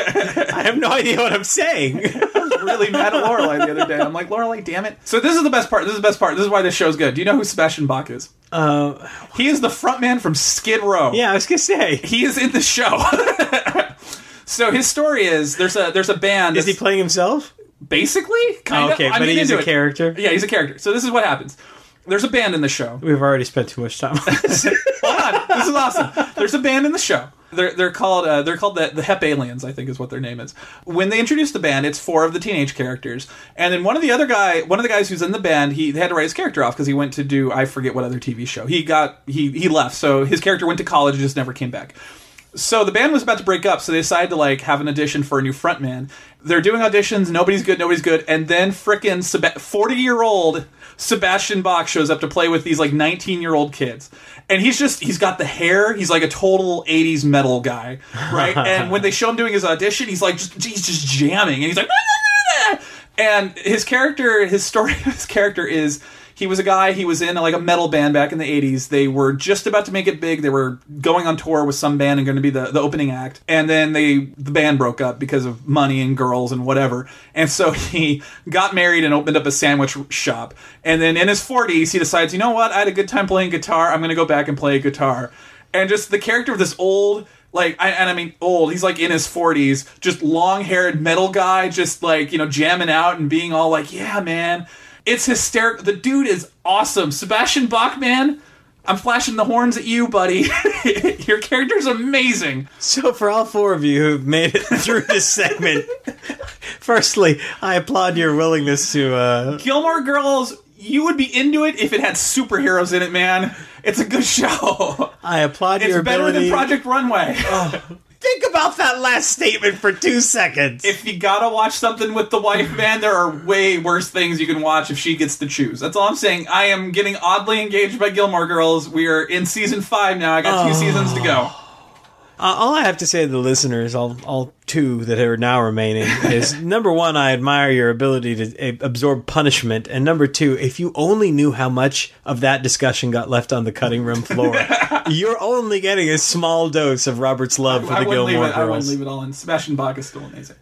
I have no idea what I'm saying. I was really mad at Lorelai the other day. I'm like, Lorelai, damn it. So this is the best part. This is the best part. This is why this show's good. Do you know who Sebastian Bach is? Uh, He is the frontman from Skid Row. yeah, I was gonna say. He is in the show. So his story is there's a there's a band. Is he that's- playing himself? Basically, kind Oh, okay, of. I'm but getting he's into a it. character. Yeah, he's a character. So this is what happens. There's a band in the show. We've already spent too much time on this. Hold on, this is awesome. There's a band in the show. They're they're called uh, they're called the the Hep Aliens, I think is what their name is. When they introduced the band, it's four of the teenage characters, and then one of the other guy, one of the guys who's in the band, he they had to write his character off because he went to do I forget what other T V show. He got he he left, so his character went to college and just never came back. So the band was about to break up, so they decided to like have an audition for a new frontman. They're doing auditions, nobody's good, nobody's good, and then frickin' forty-year-old Sebastian Bach shows up to play with these like nineteen-year-old kids. And he's just, he's got the hair, he's like a total eighties metal guy, right? And when they show him doing his audition, he's like, just, he's just jamming, and he's like, and his character, his story of his character is, he was a guy, he was in like a metal band back in the eighties. They were just about to make it big. They were going on tour with some band and going to be the, the opening act. And then they the band broke up because of money and girls and whatever. And so he got married and opened up a sandwich shop. And then in his forties, he decides, you know what? I had a good time playing guitar. I'm going to go back and play guitar. And just the character of this old... Like, I, and I mean old, he's like in his forties, just long-haired metal guy, just like, you know, jamming out and being all like, yeah, man... It's hysterical. The dude is awesome. Sebastian Bach, man, I'm flashing the horns at you, buddy. Your character's amazing. So for all four of you who've made it through this segment, firstly, I applaud your willingness to... Uh... Gilmore Girls, you would be into it if it had superheroes in it, man. It's a good show. I applaud It's your better ability... than Project Runway. Oh. Think about that last statement for two seconds. If you gotta watch something with the wife, man, there are way worse things you can watch if she gets to choose. That's all I'm saying. I am getting oddly engaged by Gilmore Girls. We are in season five now. I got two Oh. seasons to go. Uh, all I have to say to the listeners, all, all two that are now remaining, is number one, I admire your ability to uh, absorb punishment. And number two, if you only knew how much of that discussion got left on the cutting room floor, you're only getting a small dose of Robert's love for I the wouldn't leave Gilmore it. I wouldn't Girls. leave it all in. Sebastian Bach is still amazing.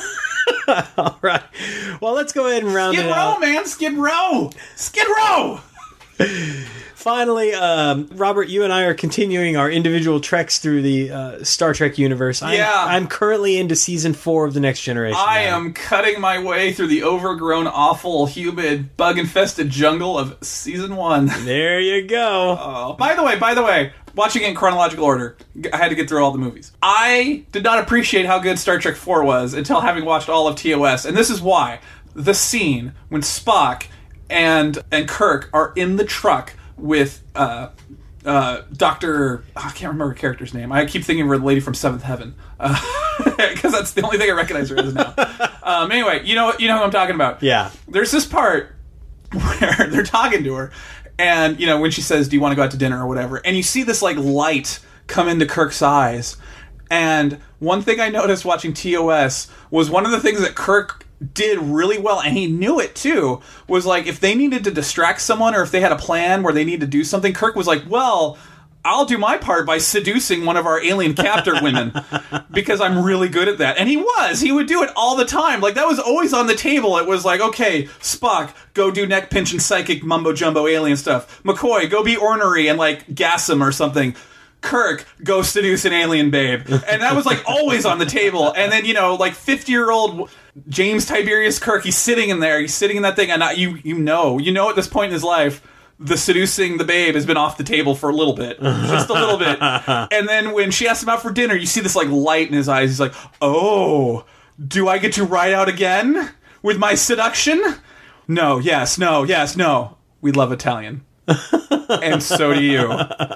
All right. Well, let's go ahead and round Skid it Row, out. man. Skid Row. Skid Row. Finally, um, Robert, you and I are continuing our individual treks through the uh, Star Trek universe. I'm, Yeah. I'm currently into season four of The Next Generation. I now. am cutting my way through the overgrown, awful, humid, bug-infested jungle of season one. There you go. Oh, by the way, by the way, watching it in chronological order, I had to get through all the movies. I did not appreciate how good Star Trek four was until having watched all of T O S, and this is why. The scene when Spock and and Kirk are in the truck with uh, uh, Doctor Oh, I can't remember her character's name. I keep thinking of her the lady from Seventh Heaven because uh, that's the only thing I recognize her as now. um, anyway, you know you know who I'm talking about. Yeah. There's this part where they're talking to her, and you know when she says, "Do you want to go out to dinner or whatever?" And you see this like light come into Kirk's eyes. And one thing I noticed watching T O S was one of the things that Kirk did really well, and he knew it too, was like if they needed to distract someone or if they had a plan where they need to do something, Kirk was like, well, I'll do my part by seducing one of our alien captor women because I'm really good at that. And he was. He would do it all the time. Like, that was always on the table. It was like, okay, Spock, go do neck pinch and psychic mumbo-jumbo alien stuff. McCoy, go be ornery and, like, gas him or something. Kirk, go seduce an alien babe. And that was, like, always on the table. And then, you know, like, fifty-year-old James Tiberius Kirk, he's sitting in there. He's sitting in that thing. And I, you, you know, you know at this point in his life, the seducing the babe has been off the table for a little bit. Just a little bit. And then when she asks him out for dinner, you see this, like, light in his eyes. He's like, oh, do I get to ride out again with my seduction? No, yes, no, yes, no. We love Italian. And so do you.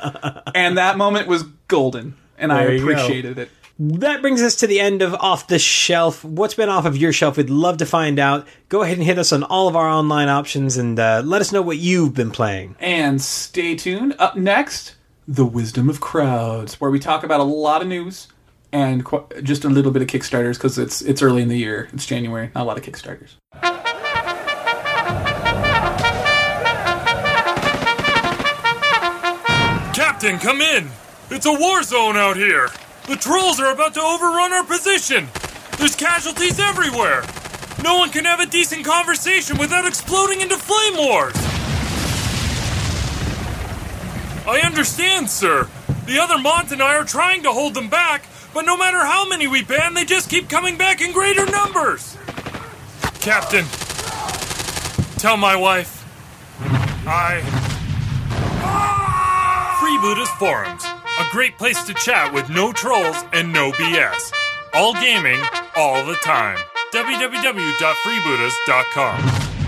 And that moment was golden, and There I you appreciated go. it. That brings us to the end of Off the Shelf. What's been off of your shelf? We'd love to find out. Go ahead and hit us on all of our online options and uh, let us know what you've been playing. And stay tuned. Up next, The Wisdom of Crowds, where we talk about a lot of news and qu- just a little bit of Kickstarters, because it's it's early in the year. It's January. Not a lot of Kickstarters. Captain, come in! It's a war zone out here! The trolls are about to overrun our position! There's casualties everywhere! No one can have a decent conversation without exploding into flame wars! I understand, sir. The other Mont and I are trying to hold them back, but no matter how many we ban, they just keep coming back in greater numbers! Captain, tell my wife, I... Freebooters Forums, a great place to chat with no trolls and no B S. All gaming, all the time. w w w dot freebooters dot com.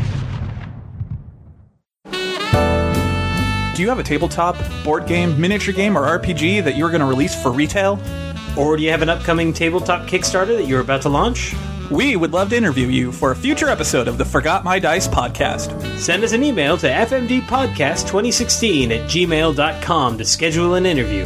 Do you have a tabletop, board game, miniature game, or R P G that you're going to release for retail? Or do you have an upcoming tabletop Kickstarter that you're about to launch? We would love to interview you for a future episode of the Forgot My Dice podcast. Send us an email to f m d podcast twenty sixteen at gmail dot com to schedule an interview.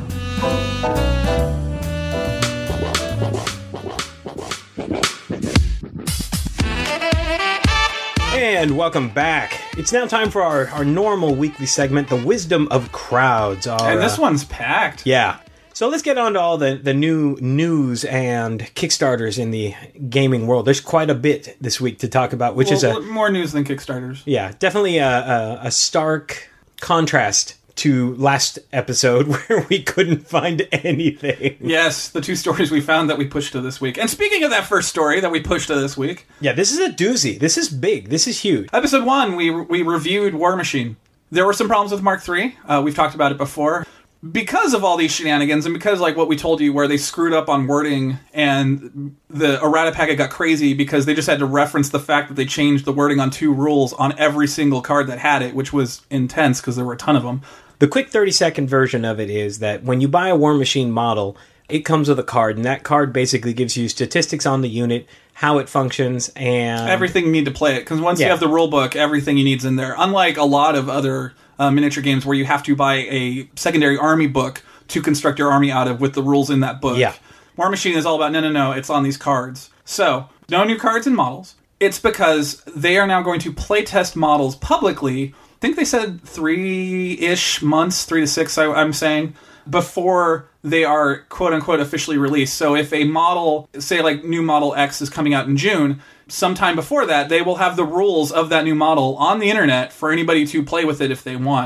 And welcome back. It's now time for our, our normal weekly segment, The Wisdom of Crowds. Our, And this uh, one's packed. Yeah. So let's get on to all the, the new news and Kickstarters in the gaming world. There's quite a bit this week to talk about, which Well, is a more news than Kickstarters. yeah, definitely a, a, a stark contrast to last episode where we couldn't find anything. Yes, the two stories we found that we pushed to this week. And speaking of that first story that we pushed to this week, Yeah, this is a doozy. This is big. This is huge. episode one, we we reviewed War Machine. There were some problems with Mark three. Uh, we've talked about it before. Because of all these shenanigans, and because, like, what we told you, where they screwed up on wording, and the errata packet got crazy because they just had to reference the fact that they changed the wording on two rules on every single card that had it, which was intense because there were a ton of them. The quick thirty-second version of it is that when you buy a War Machine model, it comes with a card, and that card basically gives you statistics on the unit, how it functions, and Everything you need to play it, because once Yeah. you have the rule book, everything you need's in there. Unlike a lot of other uh, miniature games where you have to buy a secondary army book to construct your army out of with the rules in that book. Yeah. War Machine is all about, no, no, no, it's on these cards. So, no new cards and models. It's because they are now going to playtest models publicly. I think they said three-ish months, three to six, I, I'm saying, before they are quote-unquote officially released. So if a model, say like new model X is coming out in June, sometime before that, they will have the rules of that new model on the internet for anybody to play with it if they want.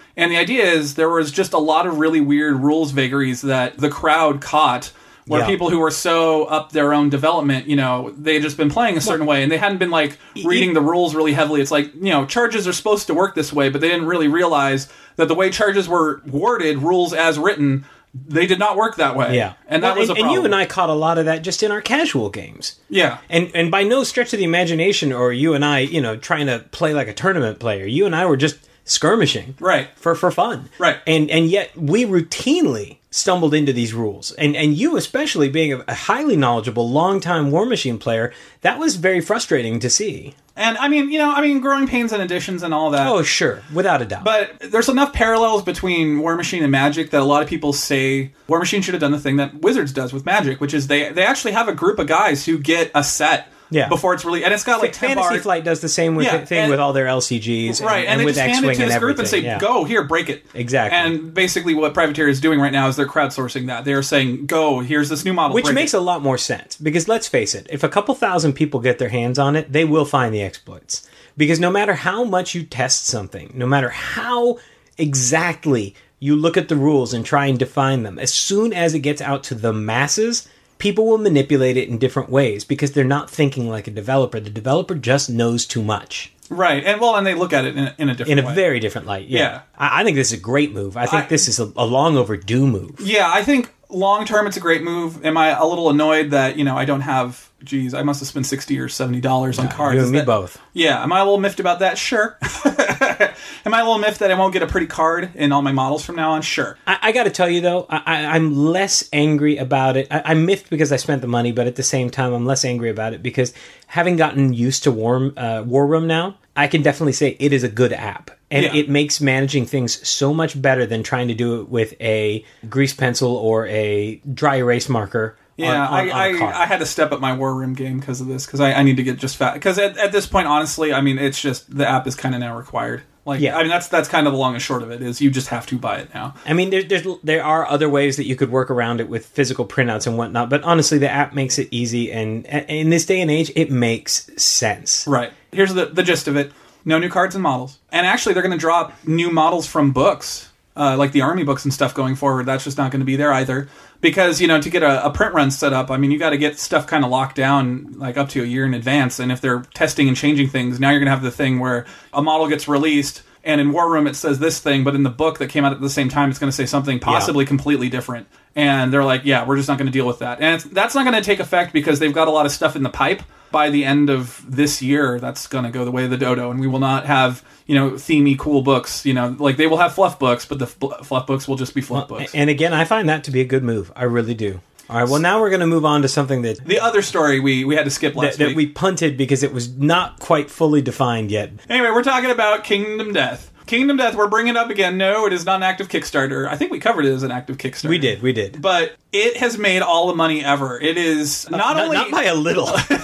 And the idea is there was just a lot of really weird rules vagaries that the crowd caught, where Yeah. people who were so up their own development, you know, they had just been playing a certain way, and they hadn't been, like, reading the rules really heavily. It's like, you know, charges are supposed to work this way, but they didn't really realize that the way charges were worded, rules as written, they did not work that way. Yeah. And that Well, was and, a problem. and you and I caught a lot of that just in our casual games. Yeah. And and by no stretch of the imagination, or you and I, you know, trying to play like a tournament player. You and I were just skirmishing, Right. For for fun, Right. And and yet we routinely stumbled into these rules, and and you especially being a, a highly knowledgeable, longtime War Machine player, that was very frustrating to see. And, I mean, you know, I mean, growing pains and additions and all that. Oh, sure, without a doubt. But there's enough parallels between War Machine and Magic that a lot of people say War Machine should have done the thing that Wizards does with Magic, which is they they actually have a group of guys who get a set Yeah. before it's really, and it's got like ten Fantasy bars. Flight does the same with, Yeah, thing and- with all their L C Gs, Right, and, and, they with just hand it X-Wing to and this everything. group and say, yeah. go, here, break it. Exactly. And basically what Privateer is doing right now is they're crowdsourcing that. They're saying, go, here's this new model. Which break makes it. a lot more sense, because let's face it, if a couple thousand people get their hands on it, they will find the exploits. Because no matter how much you test something, no matter how exactly you look at the rules and try and define them, as soon as it gets out to the masses, people will manipulate it in different ways because they're not thinking like a developer. The developer just knows too much. Right, and well, and they look at it in a, in a different In a way. very different light, yeah. Yeah. I, I think this is a great move. I think I- this is a, a long overdue move. Yeah, I think long term it's a great move. Am I a little annoyed that, you know, I don't have, geez, I must have spent sixty or seventy dollars on cards. You Is and me that- both. Yeah, am I a little miffed about that? Sure. Am I a little miffed that I won't get a pretty card in all my models from now on? Sure. I, I got to tell you though, I, I, I'm less angry about it. I, I'm miffed because I spent the money, but at the same time, I'm less angry about it because having gotten used to War, uh, War Room now, I can definitely say it is a good app. And Yeah. it makes managing things so much better than trying to do it with a grease pencil or a dry erase marker. Yeah, on, on, I, on a card. I, I had to step up my War Room game because of this, because I, I need to get just fat. Because at, at this point, honestly, I mean, it's just, the app is kind of now required. Like, Yeah. I mean, that's that's kind of the long and short of it, is you just have to buy it now. I mean, there, there's there are other ways that you could work around it with physical printouts and whatnot, but honestly, the app makes it easy, and and in this day and age, it makes sense. Right. Here's the, the gist of it. No new cards and models. And actually, they're going to drop new models from books, uh, like the Army books and stuff going forward. That's just not going to be there either. Because, you know, to get a, a print run set up, I mean, you got to get stuff kind of locked down, like, up to a year in advance. And if they're testing and changing things, now you're going to have the thing where a model gets released, and in War Room it says this thing, but in the book that came out at the same time, it's going to say something possibly completely different. And they're like, yeah, we're just not going to deal with that. And it's, that's not going to take effect because they've got a lot of stuff in the pipe. By the end of this year, that's going to go the way of the dodo, and we will not have, you know, themey cool books. You know, like, they will have fluff books, but the f- fluff books will just be fluff books. And again, I find that to be a good move. I really do. All right, well, now we're going to move on to something that The other story we, we had to skip that, last that week. we punted because it was not quite fully defined yet. Anyway, we're talking about Kingdom Death. Kingdom Death, we're bringing it up again. No, it is not an active Kickstarter. I think we covered it as an active Kickstarter. We did, we did. But it has made all the money ever. It is not not, only... not by a little.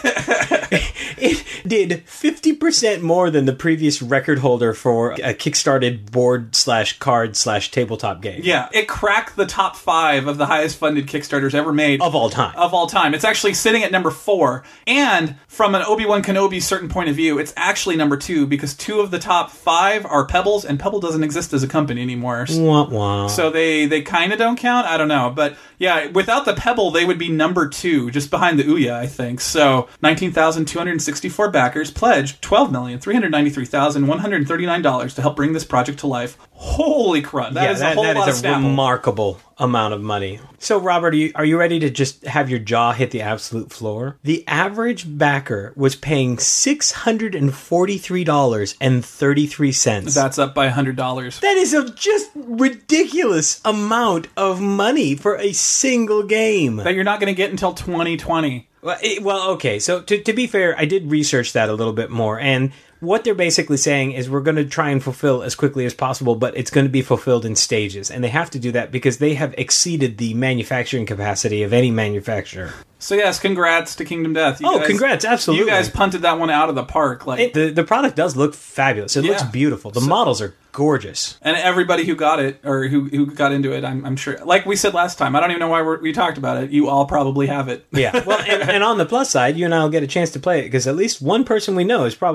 It did fifty percent more than the previous record holder for a kickstarted board slash card slash tabletop game. Yeah, it cracked the top five of the highest funded Kickstarters ever made. Of all time. Of all time. It's actually sitting at number four. And from an Obi-Wan Kenobi certain point of view, it's actually number two because two of the top five are Pebbles, and Pebble doesn't exist as a company anymore. Wah, wah. So they, they kind of don't count? I don't know. But yeah, without the Pebble, they would be number two, just behind the Ouya, I think. So nineteen thousand two hundred sixty-four backers pledged twelve million three hundred ninety-three thousand one hundred thirty-nine dollars to help bring this project to life. Holy crud. That yeah, is that, a whole that lot is of a Snapple. remarkable amount of money. So, Robert, are you, are you ready to just have your jaw hit the absolute floor? The average backer was paying six hundred forty-three dollars and thirty-three cents. That's up by one hundred dollars. That is a just ridiculous amount of money for a single game. That you're not going to get until twenty twenty. Well, it, well, okay. So to, to be fair, I did research that a little bit more, and what they're basically saying is we're going to try and fulfill as quickly as possible, but it's going to be fulfilled in stages, and they have to do that because they have exceeded the manufacturing capacity of any manufacturer. So yes, congrats to Kingdom Death. You Oh, guys- congrats, absolutely. You guys punted that one out of the park. Like, It, the the product does look fabulous. It looks Yeah. beautiful. The models are gorgeous. and everybody who got it, or who who got into it, I'm, I'm sure, like we said last time, I don't even know why we're, we talked about it. You all probably have it. Yeah. Well, and, and on the plus side, you and I will get a chance to play it because at least one person we know is probably in on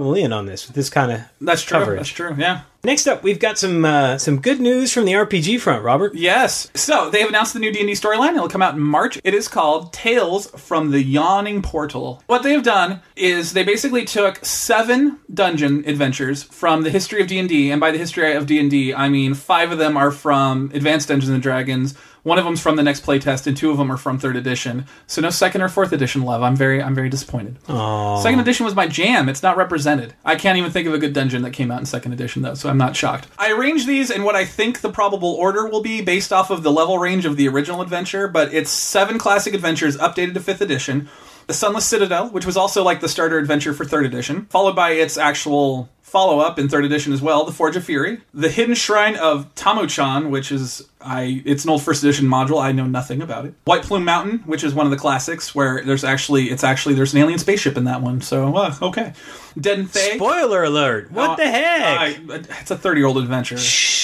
this with this kind of That's true. coverage. That's true. Yeah. Next up, we've got some uh, some good news from the R P G front, Robert. Yes. So they have announced the new D and D storyline. It'll come out in March. It is called Tales from the Yawning Portal. What they have done is they basically took seven dungeon adventures from the history of D and D, and by the history of D and D, I mean five of them are from Advanced Dungeons and Dragons. One of them's from the next playtest, and two of them are from third edition. So no second or fourth edition love. I'm very, I'm very disappointed. Aww. Second edition was my jam. It's not represented. I can't even think of a good dungeon that came out in second edition, though, so I'm not shocked. I arranged these in what I think the probable order will be based off of the level range of the original adventure, but it's seven classic adventures updated to fifth edition. The Sunless Citadel, which was also like the starter adventure for third edition, followed by its actual follow-up in third edition as well, The Forge of Fury. The Hidden Shrine of Tamuchan, which is, I it's an old first edition module, I know nothing about it. White Plume Mountain, which is one of the classics, where there's actually, it's actually, there's an alien spaceship in that one, so, uh, okay. Dead and Thay. Spoiler alert! What Uh, the heck? I, it's a thirty-year-old adventure.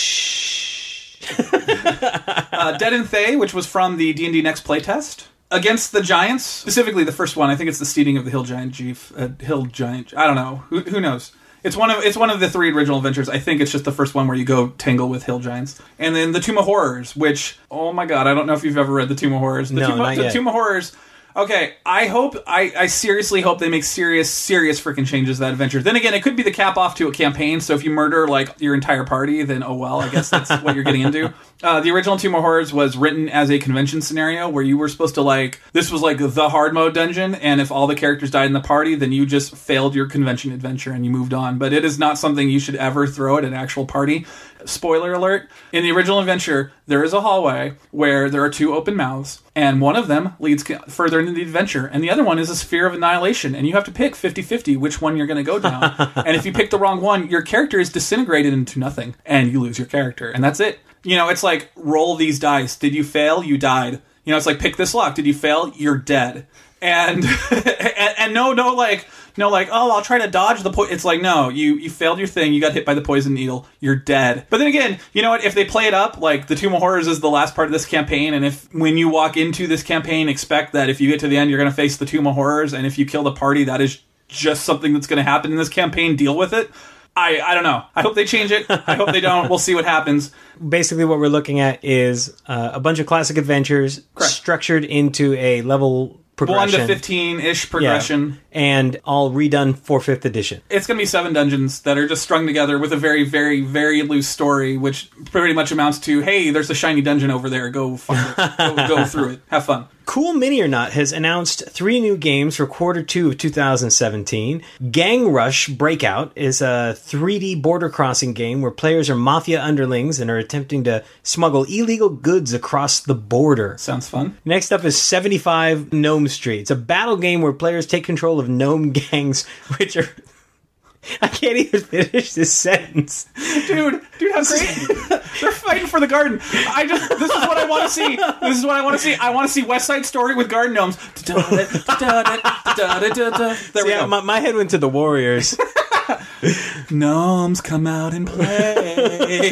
uh, Dead and Thay, which was from the D and D Next playtest. Against the Giants, specifically the first one, I think it's the Steeding of the Hill Giant Chief. Uh, Hill Giant, I don't know. Who, who knows? It's one of it's one of the three original adventures. I think it's just the first one where you go tangle with hill giants. And then the Tomb of Horrors, which, oh my god, I don't know if you've ever read the Tomb of Horrors. The No, Tomb, not the yet. Tomb of Horrors. Okay, I hope, I, I seriously hope they make serious, serious freaking changes to that adventure. Then again, it could be the cap off to a campaign, so if you murder, like, your entire party, then oh well, I guess that's what you're getting into. Uh, the original Tomb of Horrors was written as a convention scenario where you were supposed to, like, this was like the hard mode dungeon, and if all the characters died in the party, then you just failed your convention adventure and you moved on. But it is not something you should ever throw at an actual party. Spoiler alert, in the original adventure, there is a hallway where there are two open mouths, and one of them leads further into the adventure, and the other one is a sphere of annihilation, and you have to pick fifty-fifty which one you're going to go down. And if you pick the wrong one, your character is disintegrated into nothing, and you lose your character, and that's it. You know, it's like, roll these dice. Did you fail? You died. You know, it's like, pick this lock. Did you fail? You're dead. And, and, and no, no, like, no, like, oh, I'll try to dodge the poison. It's like, no, you, you failed your thing. You got hit by the poison needle. You're dead. But then again, you know what? If they play it up, like, the Tomb of Horrors is the last part of this campaign, and if, when you walk into this campaign, expect that if you get to the end, you're going to face the Tomb of Horrors, and if you kill the party, that is just something that's going to happen in this campaign. Deal with it. I, I don't know. I hope they change it. I hope they don't. We'll see what happens. Basically, what we're looking at is uh, a bunch of classic adventures Correct. structured into a level progression. one to fifteen-ish progression. Yeah. And all redone for fifth edition. It's going to be seven dungeons that are just strung together with a very, very, very loose story, which pretty much amounts to, hey, there's a shiny dungeon over there. Go find it. Go, go through it. Have fun. Cool Mini or Not has announced three new games for quarter two of two thousand seventeen. Gang Rush Breakout is a three D border crossing game where players are mafia underlings and are attempting to smuggle illegal goods across the border. Sounds fun. Next up is seventy-five Gnome Street. It's a battle game where players take control of gnome gangs, which are... I can't even finish this sentence. Dude, dude, how great. They're fighting for the garden. I just, this is what I want to see. This is what I want to see. I want to see West Side Story with garden gnomes. There we Yeah, go. my, my head went to the Warriors. Gnomes come out and play.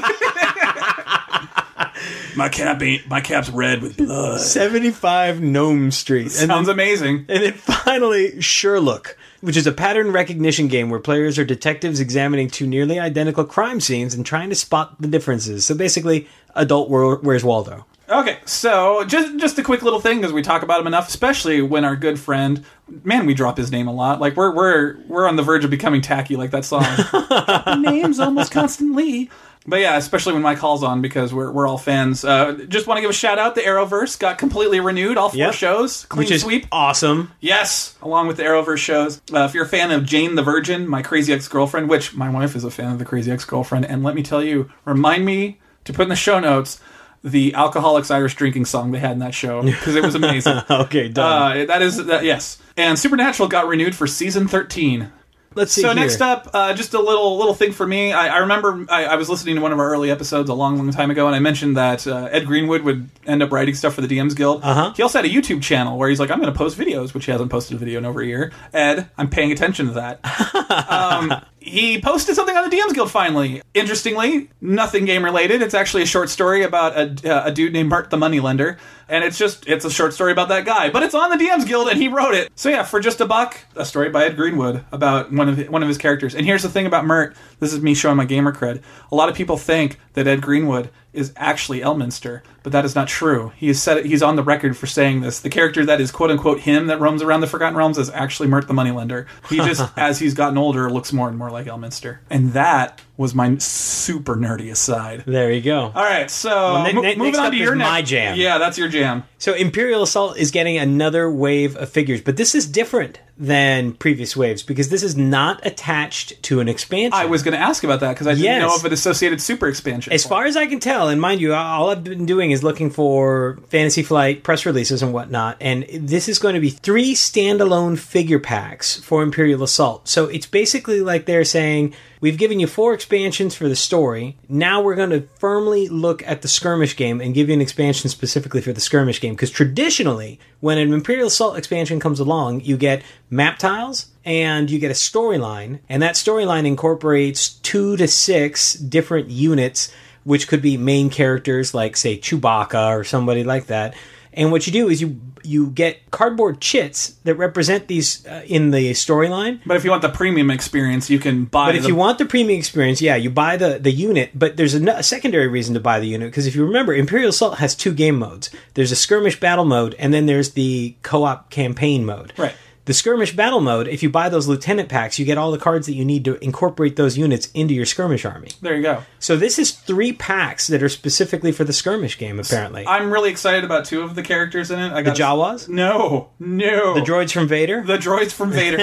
My cap ain't, my cap's red with blood. seventy-five Gnome Street. And Sounds then, amazing. and then finally, Sherlock, which is a pattern recognition game where players are detectives examining two nearly identical crime scenes and trying to spot the differences. So basically, Adult Where- Where's Waldo? Okay, so just just a quick little thing because we talk about him enough, especially when our good friend, man, we drop his name a lot. Like we're we're we're on the verge of becoming tacky, like that song. Dropping names almost constantly. But yeah, especially when Mike Hall's on because we're we're all fans. Uh, just want to give a shout out. The Arrowverse got completely renewed. All four Yep. shows, clean Which is sweep. awesome. Yes, along with the Arrowverse shows. Uh, if you're a fan of Jane the Virgin, My Crazy Ex-Girlfriend, which my wife is a fan of The Crazy Ex-Girlfriend, and let me tell you, remind me to put in the show notes the Alcoholics Irish Drinking song they had in that show because it was amazing. Okay, done. uh, that is that. Yes, and Supernatural got renewed for season thirteen. Let's see So here. next up, uh, just a little little thing for me. I, I remember I, I was listening to one of our early episodes a long, long time ago, and I mentioned that uh, Ed Greenwood would end up writing stuff for the D Ms Guild. Uh-huh. He also had a YouTube channel where he's like, I'm going to post videos, which he hasn't posted a video in over a year. Ed, I'm paying attention to that. um, he posted something on the D Ms Guild finally. Interestingly, nothing game related. It's actually a short story about a, uh, a dude named Mert the Moneylender. And it's just, it's a short story about that guy. But it's on the D Ms Guild and he wrote it. So yeah, for just a buck, a story by Ed Greenwood about one of his, one of his characters. And here's the thing about Mert. This is me showing my gamer cred. A lot of people think that Ed Greenwood is actually Elminster, but that is not true. He has said it, he's on the record for saying this. The character that is quote-unquote him that roams around the Forgotten Realms is actually Mert the Moneylender. He just, as he's gotten older, looks more and more like Elminster. And that was my super nerdy aside. There you go. All right, so well, ne- mo- ne- moving on to your my next, jam. Yeah, that's your jam. So Imperial Assault is getting another wave of figures, but this is different than previous waves because this is not attached to an expansion. I was going to ask about that because I didn't Yes. know of an associated super expansion. As far as I can tell, and mind you, all I've been doing is looking for Fantasy Flight press releases and whatnot, and this is going to be three standalone figure packs for Imperial Assault. So it's basically like they're saying, we've given you four expansions for the story. Now we're going to firmly look at the skirmish game and give you an expansion specifically for the skirmish game. Because traditionally, when an Imperial Assault expansion comes along, you get map tiles and you get a storyline. And that storyline incorporates two to six different units, which could be main characters like, say, Chewbacca or somebody like that. And what you do is you you get cardboard chits that represent these uh, in the storyline. But if you want the premium experience, you can buy But if the- you want the premium experience, yeah, you buy the, the unit. But there's a, a secondary reason to buy the unit, because if you remember, Imperial Assault has two game modes. There's a skirmish battle mode, and then there's the co-op campaign mode. Right. The skirmish battle mode, if you buy those lieutenant packs, you get all the cards that you need to incorporate those units into your skirmish army. There you go. So this is three packs that are specifically for the skirmish game, apparently. I'm really excited about two of the characters in it. I The got Jawas? No, no. The droids from Vader? The droids from Vader.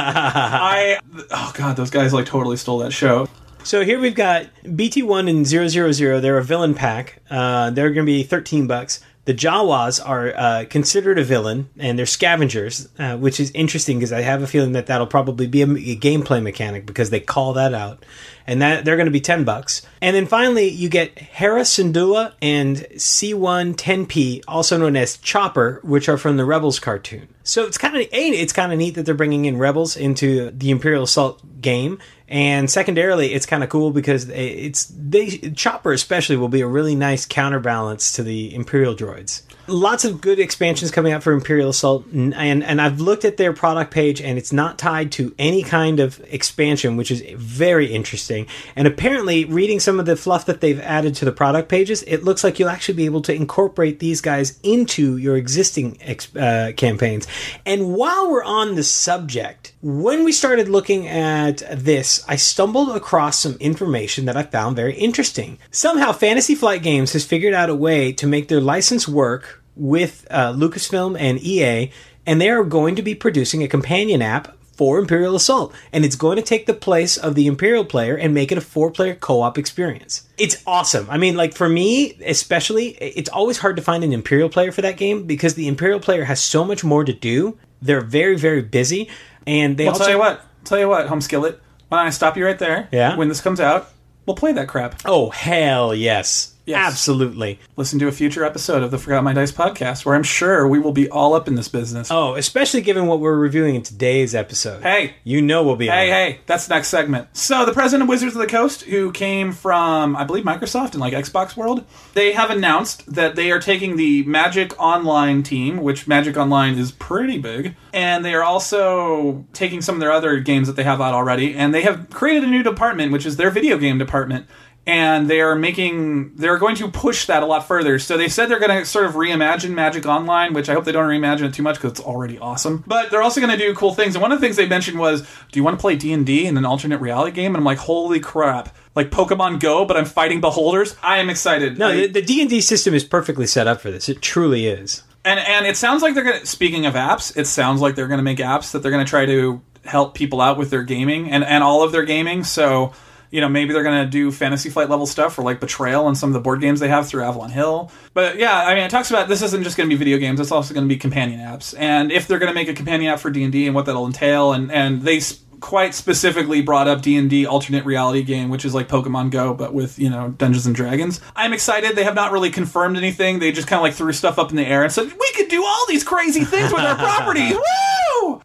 I oh god, those guys like totally stole that show. So here we've got B T one and zero zero zero. They're a villain pack. Uh, they're going to be thirteen bucks. The Jawas are uh, considered a villain, and they're scavengers, uh, which is interesting because I have a feeling that that'll probably be a, a gameplay mechanic because they call that out. And that they're going to be ten bucks. And then finally, you get Hera Syndulla and C one ten P, also known as Chopper, which are from the Rebels cartoon. So it's kind of it's kind of neat that they're bringing in Rebels into the Imperial Assault game. And secondarily, it's kind of cool because it's they Chopper especially will be a really nice counterbalance to the Imperial droids. Lots of good expansions coming out for Imperial Assault, and, and and I've looked at their product page, and it's not tied to any kind of expansion, which is very interesting. And apparently, reading some of the fluff that they've added to the product pages, it looks like you'll actually be able to incorporate these guys into your existing ex- uh, campaigns. And while we're on the subject, when we started looking at this, I stumbled across some information that I found very interesting. Somehow, Fantasy Flight Games has figured out a way to make their license work with uh, Lucasfilm and E A, and they are going to be producing a companion app for Imperial Assault, and it's going to take the place of the Imperial player and make it a four-player co-op experience. It's awesome. I mean, like, for me, especially, it's always hard to find an Imperial player for that game because the Imperial player has so much more to do. They're very, very busy, and they I'll also... tell you what. Tell you what, Home Skillet. Why don't I stop you right there? Yeah? When this comes out, we'll play that crap. Oh, hell yes. Yes. Absolutely. Listen to a future episode of the Forgot My Dice podcast, where I'm sure we will be all up in this business. Oh, especially given what we're reviewing in today's episode. Hey. You know we'll be on Hey, it. hey, that's the next segment. So the president of Wizards of the Coast, who came from, I believe, Microsoft and like Xbox World, they have announced that they are taking the Magic Online team, which Magic Online is pretty big, and they are also taking some of their other games that they have out already, and they have created a new department, which is their video game department. And they are making, they're going to push that a lot further. So they said they're going to sort of reimagine Magic Online, which I hope they don't reimagine it too much because it's already awesome. But they're also going to do cool things. And one of the things they mentioned was, do you want to play D and D in an alternate reality game? And I'm like, holy crap. Like Pokemon Go, but I'm fighting beholders. I am excited. No, I, the, the D and D system is perfectly set up for this. It truly is. And, and it sounds like they're going to, speaking of apps, it sounds like they're going to make apps that they're going to try to help people out with their gaming and, and all of their gaming. So... You know, maybe they're going to do Fantasy Flight level stuff for like Betrayal and some of the board games they have through Avalon Hill. But yeah, I mean, it talks about this isn't just going to be video games. It's also going to be companion apps. And if they're going to make a companion app for D and D and what that'll entail, and, and they sp- quite specifically brought up D and D alternate reality game, which is like Pokemon Go, but with, you know, Dungeons and Dragons. I'm excited. They have not really confirmed anything. They just kind of like threw stuff up in the air and said, we could do all these crazy things with our properties. Woo!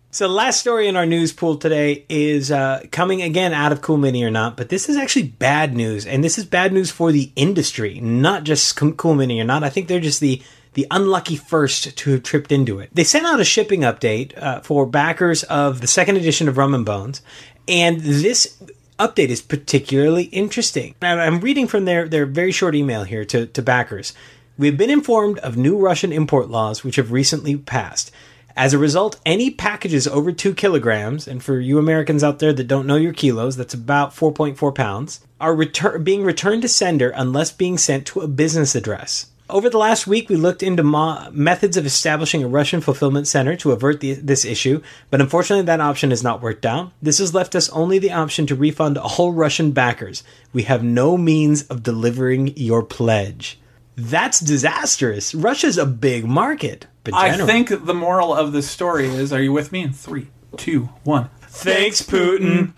So the last story in our news pool today is uh, coming again out of Cool Mini or Not, but this is actually bad news, and this is bad news for the industry, not just Cool Mini or Not. I think they're just the the unlucky first to have tripped into it. They sent out a shipping update uh, for backers of the second edition of Rum and Bones, and this update is particularly interesting. Now, I'm reading from their, their very short email here to, to backers. We've been informed of new Russian import laws which have recently passed. As a result, any packages over two kilograms, and for you Americans out there that don't know your kilos, that's about four point four pounds, are retur- being returned to sender unless being sent to a business address. Over the last week, we looked into mo- methods of establishing a Russian fulfillment center to avert the, this issue, but unfortunately that option has not worked out. This has left us only the option to refund all Russian backers. We have no means of delivering your pledge. That's disastrous. Russia's a big market. But I generally, think the moral of this story is, are you with me? In three, two, one. Thanks, Putin.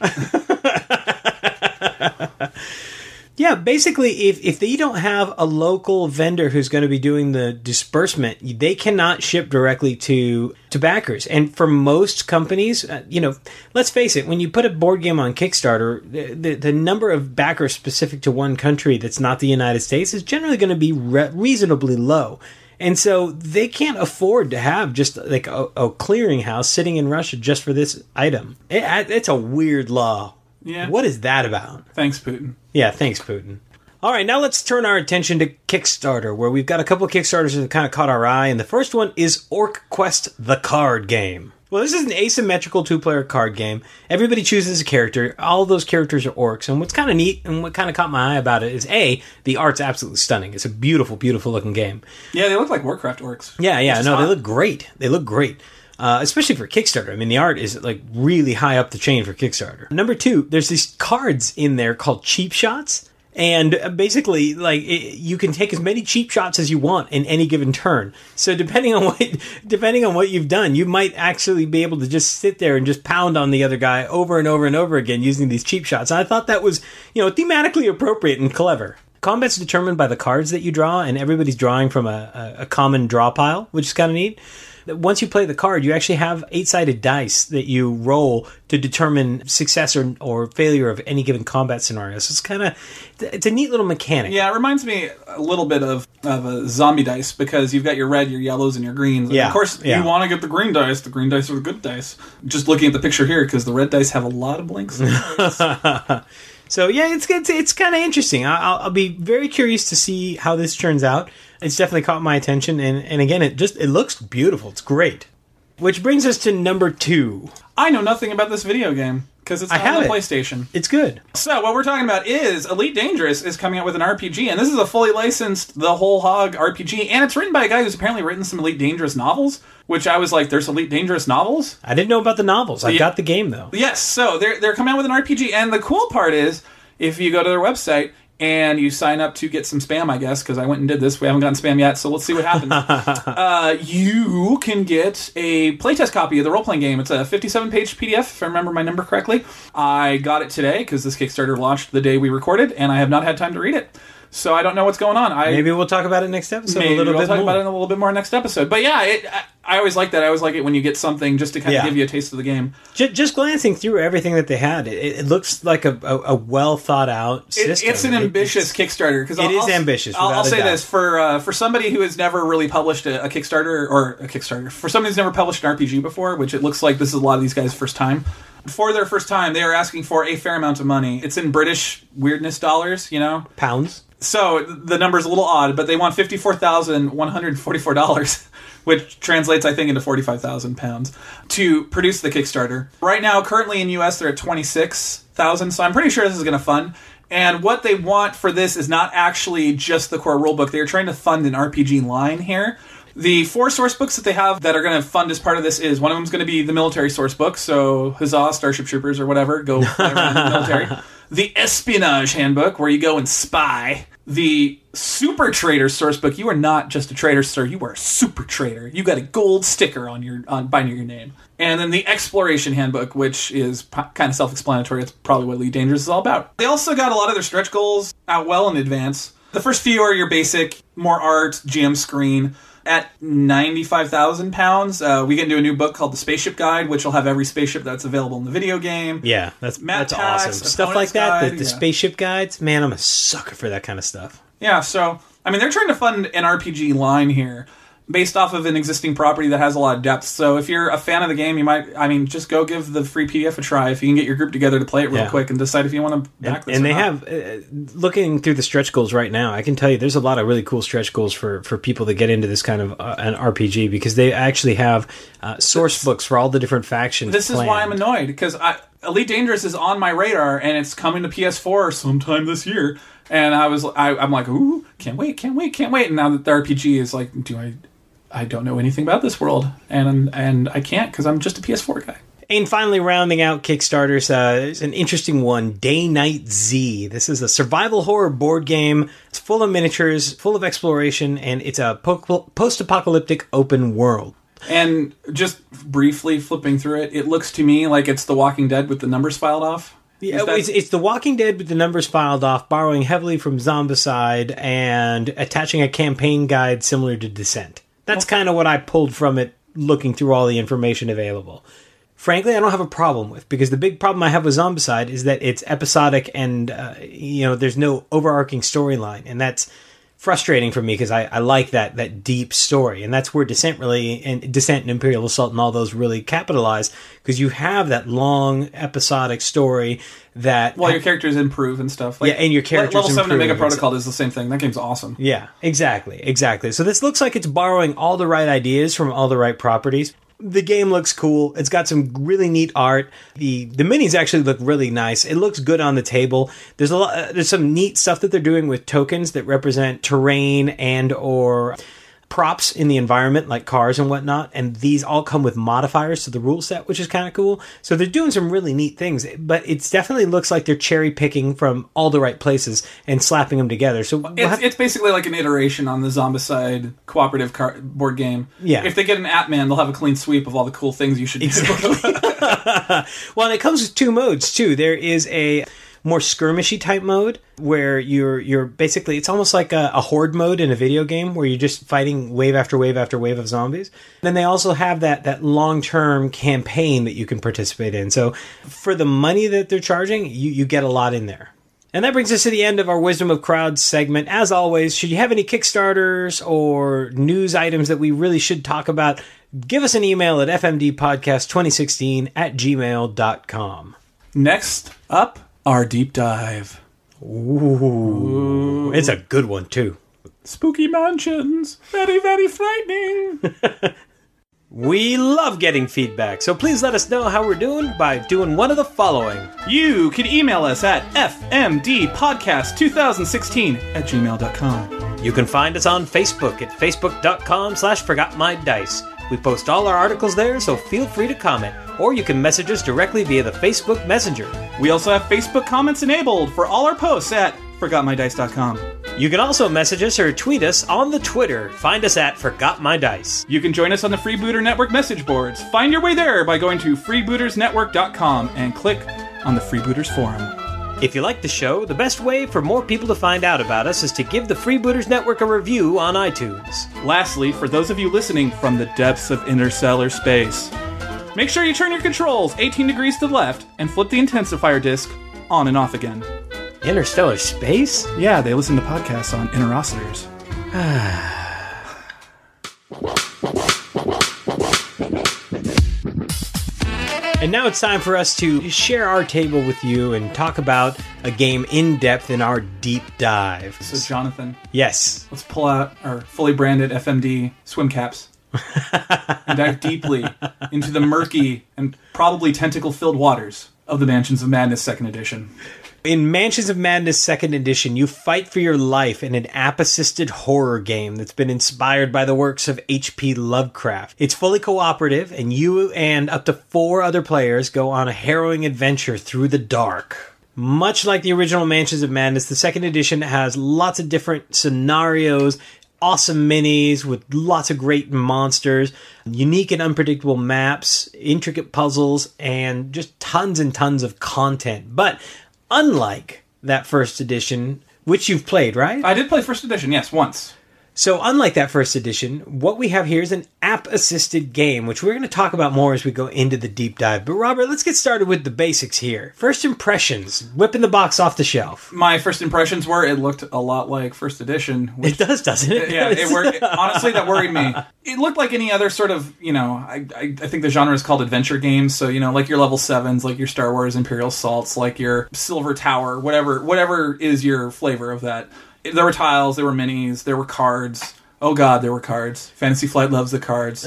Yeah, basically, if, if they don't have a local vendor who's going to be doing the disbursement, they cannot ship directly to, to backers. And for most companies, uh, you know, let's face it, when you put a board game on Kickstarter, the, the, the number of backers specific to one country that's not the United States is generally going to be re- reasonably low. And so they can't afford to have just like a, a clearinghouse sitting in Russia just for this item. It, it's a weird law. Yeah. What is that about? Thanks, Putin. Yeah, thanks, Putin. All right, now let's turn our attention to Kickstarter, where we've got a couple of Kickstarters that have kind of caught our eye, and the first one is Orc Quest the card game. Well, this is an asymmetrical two-player card game. Everybody chooses a character. All those characters are orcs, and what's kind of neat and what kind of caught my eye about it is, A, the art's absolutely stunning. It's a beautiful, beautiful-looking game. Yeah, they look like Warcraft orcs. Yeah, yeah, no, hot. they look great. They look great. Uh, especially for Kickstarter. I mean, the art is like really high up the chain for Kickstarter. Number two, there's these cards in there called cheap shots. And basically, like, it, you can take as many cheap shots as you want in any given turn. So depending on what depending on what you've done, you might actually be able to just sit there and just pound on the other guy over and over and over again using these cheap shots. And I thought that was, you know, thematically appropriate and clever. Combat's determined by the cards that you draw, and everybody's drawing from a, a, a common draw pile, which is kind of neat. Once you play the card, you actually have eight-sided dice that you roll to determine success or, or failure of any given combat scenario. So it's kind of, it's a neat little mechanic. Yeah, it reminds me a little bit of, of a zombie dice, because you've got your red, your yellows, and your greens. And yeah. Of course, yeah. you want to get the green dice. The green dice are the good dice. Just looking at the picture here, because the red dice have a lot of blinks. So yeah, it's it's, it's kind of interesting. I'll, I'll be very curious to see how this turns out. It's definitely caught my attention, and, and again, it just it looks beautiful. It's great. Which brings us to number two. I know nothing about this video game because it's I not have on the it. PlayStation. It's good. So what we're talking about is Elite Dangerous is coming out with an R P G, and this is a fully licensed, the whole hog R P G, and it's written by a guy who's apparently written some Elite Dangerous novels, which I was like, there's Elite Dangerous novels? I didn't know about the novels. I Yeah. got the game, though. Yes, so they're they're coming out with an R P G, and the cool part is, if you go to their website and you sign up to get some spam, I guess, because I went and did this. We haven't gotten spam yet, so let's see what happens. uh, you can get a playtest copy of the role-playing game. It's a fifty-seven page P D F, if I remember my number correctly. I got it today, because this Kickstarter launched the day we recorded, and I have not had time to read it. So I don't know what's going on. I, Maybe we'll talk about it next episode maybe a little we'll bit talk more. about it a little bit more next episode. But yeah, it, I, I always like that. I always like it when you get something just to kind of Yeah. give you a taste of the game. Just, just glancing through everything that they had, it, it looks like a, a, a well thought out It, system. it's an It- ambitious it's- Kickstarter. Because It is ambitious, I'll, I'll without a say doubt. this for uh, for somebody who has never really published a, a Kickstarter or a Kickstarter for somebody who's never published an R P G before, which it looks like this is a lot of these guys' first time. For their first time, they are asking for a fair amount of money. It's in British weirdness dollars, you know. Pounds. So the number's a little odd, but they want fifty-four thousand one hundred forty-four dollars, which translates, I think, into forty-five thousand pounds, to produce the Kickstarter. Right now, currently in U S, they're at twenty-six thousand, so I'm pretty sure this is going to fund. And what they want for this is not actually just the core rulebook. They're trying to fund an R P G line here. The four source books that they have that are going to fund as part of this is, one of them is going to be the military source book, so huzzah, Starship Troopers or whatever, go fly around in the military. The espionage handbook, where you go and spy. The super trader source book, you are not just a trader, sir, you are a super trader. You got a gold sticker on your on by your name. And then the exploration handbook, which is p- kind of self-explanatory. It's probably what Elite Dangerous is all about. They also got a lot of their stretch goals out well in advance. The first few are your basic, more art, G M screen. at ninety-five thousand pounds, uh, we get into a new book called The Spaceship Guide, which will have every spaceship that's available in the video game. Yeah, that's Map that's packs, awesome. Stuff like that, guide, the, the yeah. spaceship guides. Man, I'm a sucker for that kind of stuff. Yeah, so, I mean, they're trying to fund an R P G line here based off of an existing property that has a lot of depth. So if you're a fan of the game, you might, I mean, just go give the free P D F a try if you can get your group together to play it real Yeah. quick and decide if you want to back And, this and or they not. have, uh, looking through the stretch goals right now, I can tell you there's a lot of really cool stretch goals for, for people that get into this kind of uh, an R P G, because they actually have uh, source This- books for all the different factions. This is why I'm planned. annoyed, because I, Elite Dangerous is on my radar, and it's coming to P S four sometime this year. And I was, I, I'm like, ooh, can't wait, can't wait, can't wait. And now that the R P G is like, do I, I don't know anything about this world, and and I can't because I'm just a P S four guy. And finally, rounding out Kickstarters, uh, there's an interesting one, Day Night Z. This is a survival horror board game. It's full of miniatures, full of exploration, and it's a po- post-apocalyptic open world. And just briefly flipping through it, it looks to me like it's The Walking Dead with the numbers filed off. Yeah, Is that- it's, it's The Walking Dead with the numbers filed off, borrowing heavily from Zombicide and attaching a campaign guide similar to Descent. That's kind of what I pulled from it, looking through all the information available. Frankly, I don't have a problem with, because the big problem I have with Zombicide is that it's episodic and, uh, you know, there's no overarching storyline. And that's frustrating for me, because I, I like that that deep story. And that's where Descent really, and Descent and Imperial Assault and all those really capitalize, because you have that long episodic story that... Well, your characters improve and stuff. Yeah, and your characters Level seven improve. Omega Protocol is the same thing. That game's awesome. Yeah, exactly, exactly. So this looks like it's borrowing all the right ideas from all the right properties. The game looks cool. It's got some really neat art. The the minis actually look really nice. It looks good on the table. There's a lot. Uh, there's some neat stuff that they're doing with tokens that represent terrain and or props in the environment, like cars and whatnot. And these all come with modifiers to the rule set, which is kind of cool. So they're doing some really neat things. But it definitely looks like they're cherry picking from all the right places and slapping them together. So we'll It's, have- it's basically like an iteration on the Zombicide cooperative car- board game. Yeah. If they get an Atman, they'll have a clean sweep of all the cool things you should do. Exactly. Well, and it comes with two modes too. There is a more skirmishy type mode where you're you're basically, it's almost like a, a horde mode in a video game where you're just fighting wave after wave after wave of zombies. Then they also have that that long term campaign that you can participate in. So for the money that they're charging, you you get a lot in there. And that brings us to the end of our Wisdom of Crowds segment. As always, should you have any Kickstarters or news items that we really should talk about, give us an email at f m d podcast twenty sixteen at gmail dot com. Next up, our deep dive. Ooh. It's a good one, too. Spooky mansions. Very, very frightening. We love getting feedback, so please let us know how we're doing by doing one of the following. You can email us at f m d podcast twenty sixteen at gmail dot com. You can find us on Facebook at facebook.com slash forgotmydice. We post all our articles there, so feel free to comment, or you can message us directly via the Facebook Messenger. We also have Facebook comments enabled for all our posts at forgot my dice dot com. You can also message us or tweet us on the Twitter. Find us at ForgotMyDice. You can join us on the Freebooter Network message boards. Find your way there by going to freebooters network dot com and click on the Freebooters Forum. If you like the show, the best way for more people to find out about us is to give the Freebooters Network a review on iTunes. Lastly, for those of you listening from the depths of interstellar space, make sure you turn your controls eighteen degrees to the left and flip the intensifier disc on and off again. Interstellar space? Yeah, they listen to podcasts on interocitors. And now it's time for us to share our table with you and talk about a game in depth in our deep dive. So, Jonathan, Yes. let's pull out our fully branded F M D swim caps and dive deeply into the murky and probably tentacle-filled waters of the Mansions of Madness second Edition. In Mansions of Madness second Edition, you fight for your life in an app-assisted horror game that's been inspired by the works of H P Lovecraft. It's fully cooperative, and you and up to four other players go on a harrowing adventure through the dark. Much like the original Mansions of Madness, the second edition has lots of different scenarios, awesome minis with lots of great monsters, unique and unpredictable maps, intricate puzzles, and just tons and tons of content. But unlike that first edition, which you've played, right? I did play first edition, yes, once. So unlike that first edition, what we have here is an app-assisted game, which we're going to talk about more as we go into the deep dive. But Robert, let's get started with the basics here. First impressions, whipping the box off the shelf. My first impressions were it looked a lot like first edition. Which, it does, doesn't it? Yeah, it worked. Honestly, that worried me. It looked like any other sort of, you know, I, I, I think the genre is called adventure games. So, you know, like your level sevens, like your Star Wars Imperial Assaults, like your Silver Tower, whatever, whatever is your flavor of that. There were tiles, there were minis, there were cards. Oh god, there were cards. Fantasy Flight loves the cards.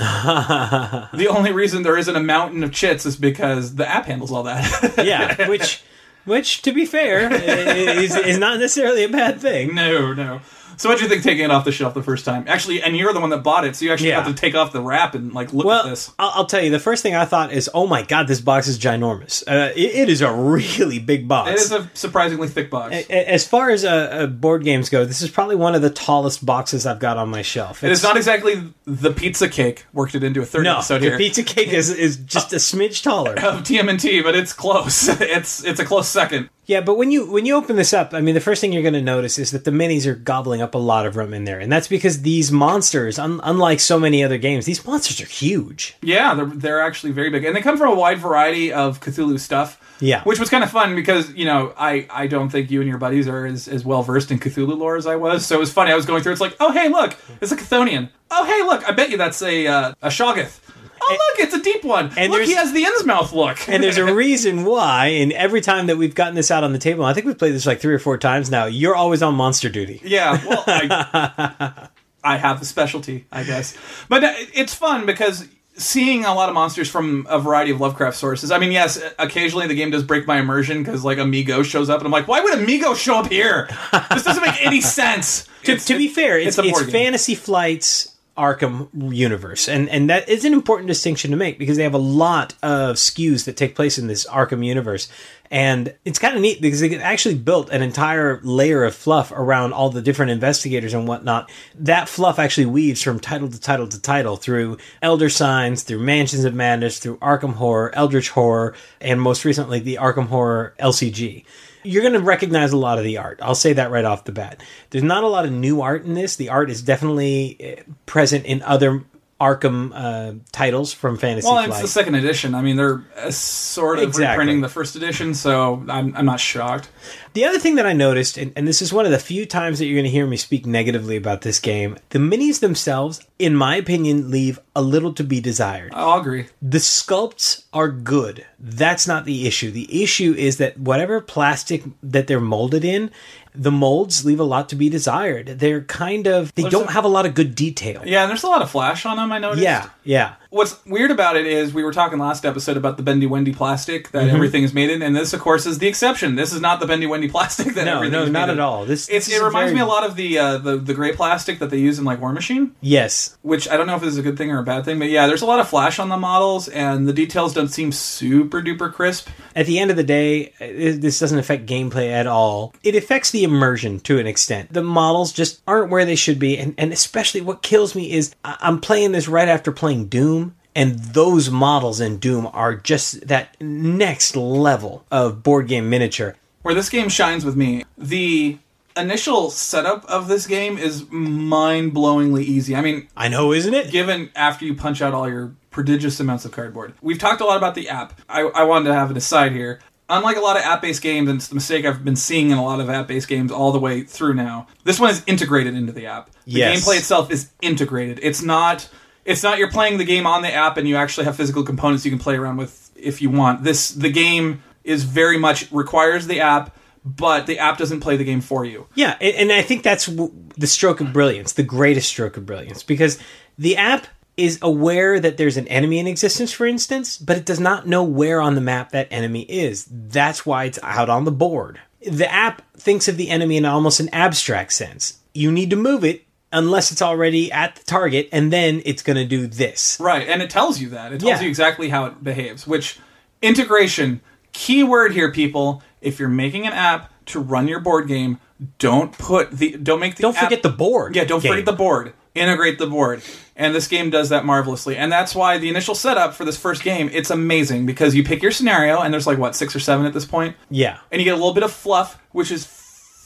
The only reason there isn't a mountain of chits is because the app handles all that. Yeah, which, which to be fair, is, is not necessarily a bad thing. No, no. So what did you think taking it off the shelf the first time? Actually, and you're the one that bought it, so you actually Yeah. have to take off the wrap and like look Well, at this. I'll, I'll tell you, the first thing I thought is, oh my god, this box is ginormous. Uh, it, it is a really big box. It is a surprisingly thick box. A- As far as uh, uh, board games go, this is probably one of the tallest boxes I've got on my shelf. It is not exactly the pizza cake worked it into a third No, episode the here pizza cake is, is just a smidge taller. of T M N T, but it's close. It's it's a close second. Yeah, but when you when you open this up, I mean, the first thing you're going to notice is that the minis are gobbling up a lot of room in there, and that's because these monsters, un- unlike so many other games, these monsters are huge. Yeah, they're they're actually very big, and they come from a wide variety of Cthulhu stuff. Yeah. Which was kind of fun because, you know, I, I don't think you and your buddies are as, as well versed in Cthulhu lore as I was. So it was funny. I was going through. It's like, oh, hey, look, it's a Chthonian. Oh, hey, look, I bet you that's a uh, a Shoggoth. Oh, look, it's a deep one. and Look, there's- he has the Innsmouth look. And there's a reason why, and every time that we've gotten this out on the table, I think we've played this like three or four times now, you're always on monster duty. Yeah, well, I, I have the specialty, I guess. But uh, it's fun because seeing a lot of monsters from a variety of Lovecraft sources. I mean, yes, occasionally the game does break my immersion because, like, Amigo shows up, and I'm like, why would Amigo show up here? This doesn't make any sense. To, It's- to be fair, it's, it's a it's board game. Fantasy Flight's Arkham universe, and and that is an important distinction to make because they have a lot of S K Us that take place in this Arkham universe, and it's kind of neat because they actually built an entire layer of fluff around all the different investigators and whatnot. That fluff actually weaves from title to title to title through Elder Signs, through Mansions of Madness, through Arkham Horror, Eldritch Horror, and most recently the Arkham Horror L C G. You're going to recognize a lot of the art. I'll say that right off the bat. There's not a lot of new art in this. The art is definitely uh, present in other Arkham uh, titles from Fantasy Well, Flight. it's the second edition. I mean, they're uh, sort of Exactly. reprinting the first edition, so I'm, I'm not shocked. The other thing that I noticed, and, and this is one of the few times that you're going to hear me speak negatively about this game, the minis themselves, in my opinion, leave a little to be desired. I'll agree. The sculpts are good. That's not the issue. The issue is that whatever plastic that they're molded in, the molds leave a lot to be desired. They're kind of, they There's don't a- have a lot of good detail. Yeah, and there's a lot of flash on them, I noticed. Yeah, yeah. What's weird about it is we were talking last episode about the bendy wendy plastic that Mm-hmm. everything is made in, and this, of course, is the exception. This is not the bendy wendy plastic that No, everything no, is made not in. at all. This, It's, this it is reminds very- me a lot of the, uh, the the gray plastic that they use in like War Machine, Yes. which I don't know if this is a good thing or a bad thing, but yeah, there's a lot of flash on the models, and the details don't seem super duper crisp. At the end of the day, it- this doesn't affect gameplay at all. It affects the immersion to an extent. The models just aren't where they should be, and, and especially what kills me is I- I'm playing this right after playing Doom, and those models in Doom are just that next level of board game miniature. Where this game shines with me, the initial setup of this game is mind-blowingly easy. I mean, I know, isn't it? given after you punch out all your prodigious amounts of cardboard. We've talked a lot about the app. I, I wanted to have an aside here. Unlike a lot of app-based games, and it's the mistake I've been seeing in a lot of app-based games all the way through now, this one is integrated into the app. The Yes. gameplay itself is integrated. It's not it's not you're playing the game on the app and you actually have physical components you can play around with if you want. This the game is very much requires the app, but the app doesn't play the game for you. Yeah, and, and I think that's w- the stroke of brilliance, the greatest stroke of brilliance, because the app is aware that there's an enemy in existence, for instance, but it does not know where on the map that enemy is. That's why it's out on the board. The app thinks of the enemy in almost an abstract sense. You need to move it unless it's already at the target, and then it's going to do this. Right, and it tells you that. It tells Yeah. you exactly how it behaves, which integration, key word here, people. If you're making an app to run your board game, don't put the don't make the Don't app- forget the board. Yeah, don't game. forget the board. Integrate the board. And this game does that marvelously. And that's why the initial setup for this first game, it's amazing because you pick your scenario and there's like what, six or seven at this point? Yeah. And you get a little bit of fluff, which is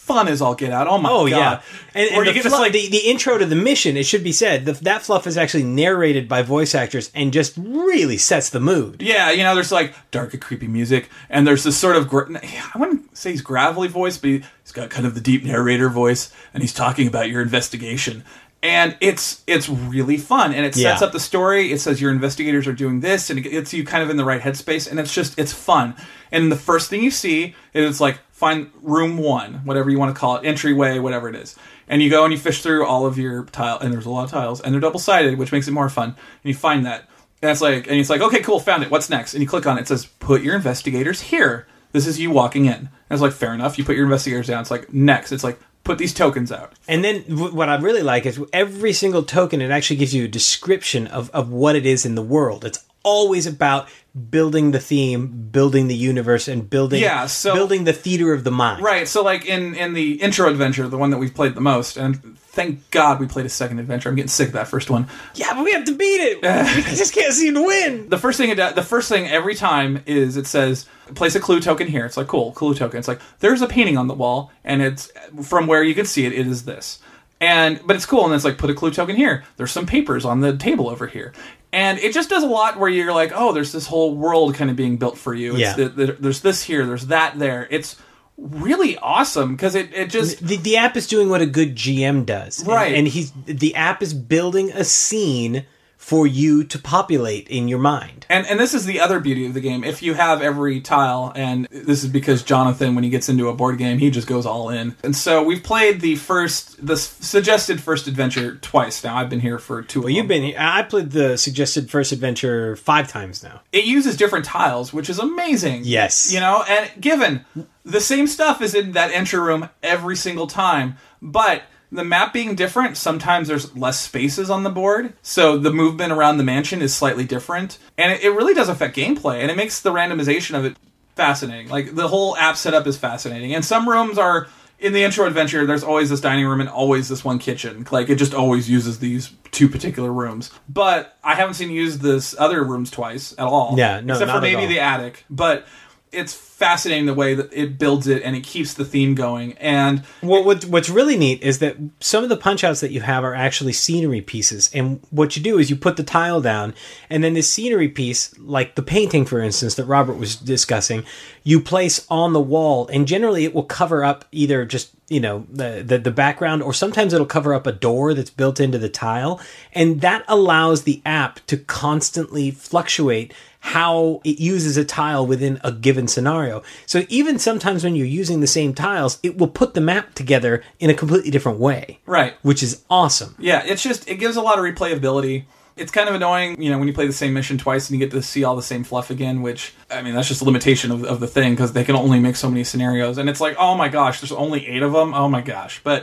fun as all get out. Oh my Oh god! yeah, and, Where and you the, get this, fluff, like- the the intro to the mission. It should be said the, that fluff is actually narrated by voice actors and just really sets the mood. Yeah, you know, there's like dark and creepy music, and there's this sort of, gra- I wouldn't say he's gravelly voice, but he's got kind of the deep narrator voice, and he's talking about your investigation. And it's it's really fun, and it sets Yeah. up the story. It says your investigators are doing this, and it gets you kind of in the right headspace, and it's just, it's fun. And the first thing you see is like, find room one, whatever you want to call it, entryway, whatever it is. And you go and you fish through all of your tile, and there's a lot of tiles, and they're double-sided, which makes it more fun. And you find that. And it's like, and it's like, okay, cool, found it. What's next? And you click on it. It says, put your investigators here. This is you walking in. And it's like, fair enough. You put your investigators down. It's like, next. It's like, put these tokens out. And then w- what I really like is every single token, it actually gives you a description of, of what it is in the world. It's always about building the theme, building the universe, and building Yeah, so- building the theater of the mind. Right. So, like, in, in the intro adventure, the one that we've played the most, and thank God we played a second adventure. I'm getting sick of that first one. Yeah, but we have to beat it. We just can't seem to win. The first thing it does, the first thing every time is it says, place a clue token here. It's like, cool, clue token. It's like, there's a painting on the wall, and it's, from where you can see it, it is this. And, but it's cool, and it's like, put a clue token here. There's some papers on the table over here. And it just does a lot where you're like, oh, there's this whole world kind of being built for you. It's Yeah. the, the, there's this here, there's that there. It's really awesome, because it, it just... The, the app is doing what a good G M does. And- Right. And, he's the app is building a scene for you to populate in your mind. And and this is the other beauty of the game. If you have every tile, and this is because Jonathan, when he gets into a board game, he just goes all in. And so we've played the first, the suggested first adventure twice now. I've been here for two. Well, you've been here. I played the suggested first adventure five times now. It uses different tiles, which is amazing. Yes. You know, and given the same stuff is in that entry room every single time, but the map being different, sometimes there's less spaces on the board, so the movement around the mansion is slightly different, and it, it really does affect gameplay, and it makes the randomization of it fascinating. Like, the whole app setup is fascinating, and some rooms are, in the intro adventure, there's always this dining room and always this one kitchen. Like, it just always uses these two particular rooms. But I haven't seen you use this other rooms twice at all. Yeah, no, Except not for at maybe all. the attic, but it's fascinating the way that it builds it, and it keeps the theme going. And Well, what, what's really neat is that some of the punch outs that you have are actually scenery pieces. And what you do is you put the tile down, and then this scenery piece, like the painting, for instance, that Robert was discussing, you place on the wall, and generally it will cover up either just, you know, the, the, the background, or sometimes it'll cover up a door that's built into the tile. And that allows the app to constantly fluctuate how it uses a tile within a given scenario. So even sometimes when you're using the same tiles, it will put the map together in a completely different way. Right. Which is awesome. yeah, it's just, it gives a lot of replayability. It's kind of annoying, you know, when you play the same mission twice and you get to see all the same fluff again, which, I mean, that's just a limitation of, of the thing, because they can only make so many scenarios. And it's like, oh my gosh, there's only eight of them? Oh my gosh. But...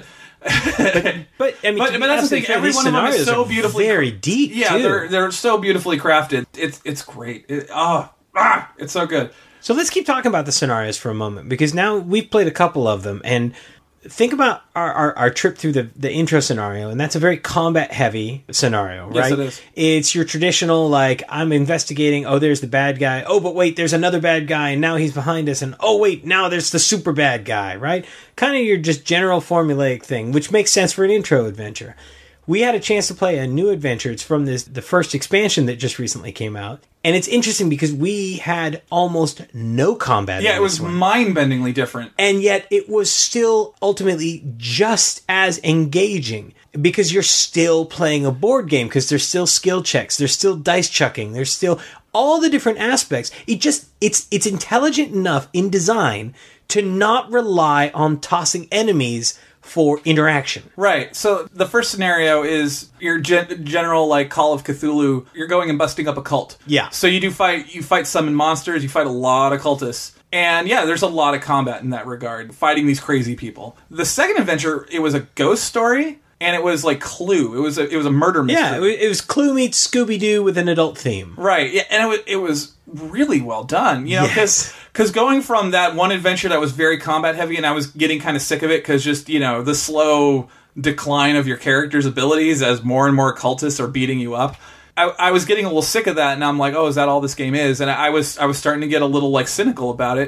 But I mean, But, to be but that's the thing. absolutely fair, Every these one of them is scenarios so are beautifully, very deep. Yeah, too. they're they're so beautifully crafted. It's it's great. It, oh, ah, it's so good. So let's keep talking about the scenarios for a moment, because now we've played a couple of them, and think about our, our, our trip through the, the intro scenario, and that's a very combat heavy scenario, right? Yes, it is. It's your traditional, like, I'm investigating, oh, there's the bad guy, oh, but wait, there's another bad guy, and now he's behind us, and oh, wait, now there's the super bad guy, right? Kind of your just general formulaic thing, which makes sense for an intro adventure. We had a chance to play a new adventure. It's from this the first expansion that just recently came out. And it's interesting because we had almost no combat. Yeah, in it was this one. mind-bendingly different. And yet it was still ultimately just as engaging, because you're still playing a board game, because there's still skill checks, there's still dice chucking, there's still all the different aspects. It just it's it's intelligent enough in design to not rely on tossing enemies for interaction. Right. So the first scenario is your gen- general, like, Call of Cthulhu. You're going and busting up a cult. Yeah. So you do fight. You fight summon monsters. You fight a lot of cultists. And yeah, there's a lot of combat in that regard, fighting these crazy people. The second adventure, it was a ghost story, and it was like Clue. It was a, it was a murder mystery. Yeah, it was, it was Clue meets Scooby-Doo with an adult theme. Right, yeah, and it was, it was really well done, you know, because Yes. going from that one adventure that was very combat heavy, and I was getting kind of sick of it, because just, you know, the slow decline of your character's abilities as more and more cultists are beating you up, I, I was getting a little sick of that, and I'm like, oh, is that all this game is? And I was I was starting to get a little, like, cynical about it.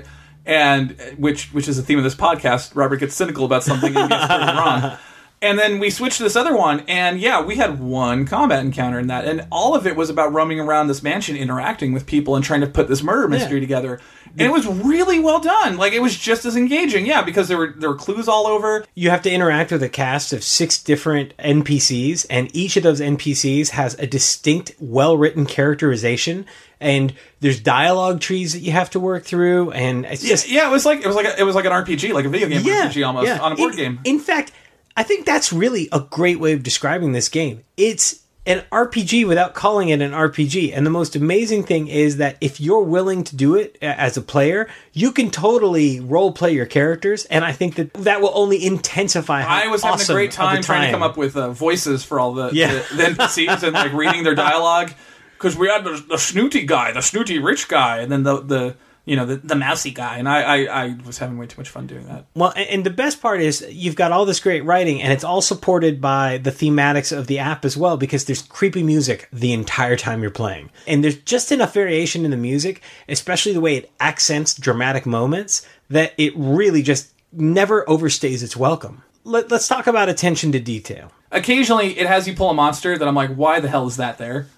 and which which is the theme of this podcast. Robert gets cynical about something and gets proven wrong. And then we switched to this other one, and yeah, we had one combat encounter in that, and all of it was about roaming around this mansion, interacting with people, and trying to put this murder mystery yeah. together. And it was really well done. Like, it was just as engaging, yeah, because there were there were clues all over. You have to interact with a cast of six different N P Cs, and each of those N P Cs has a distinct, well-written characterization. And there's dialogue trees that you have to work through, and it's just yeah, yeah it was like it was like a, it was like an R P G, like a video game yeah, R P G almost yeah. on a board in, game. In fact, I think that's really a great way of describing this game. It's an R P G without calling it an R P G. And the most amazing thing is that if you're willing to do it as a player, you can totally role play your characters. And I think that that will only intensify how I was having awesome a great time, time trying to come up with uh, voices for all the, yeah. the, the N P Cs and like reading their dialogue. Because we had the, the snooty guy, the snooty rich guy, and then the... the you know, the, the mousy guy, and I, I, I was having way too much fun doing that. Well, and the best part is you've got all this great writing, and it's all supported by the thematics of the app as well, because there's creepy music the entire time you're playing. And there's just enough variation in the music, especially the way it accents dramatic moments, that it really just never overstays its welcome. Let, let's talk about attention to detail. Occasionally, it has you pull a monster that I'm like, why the hell is that there?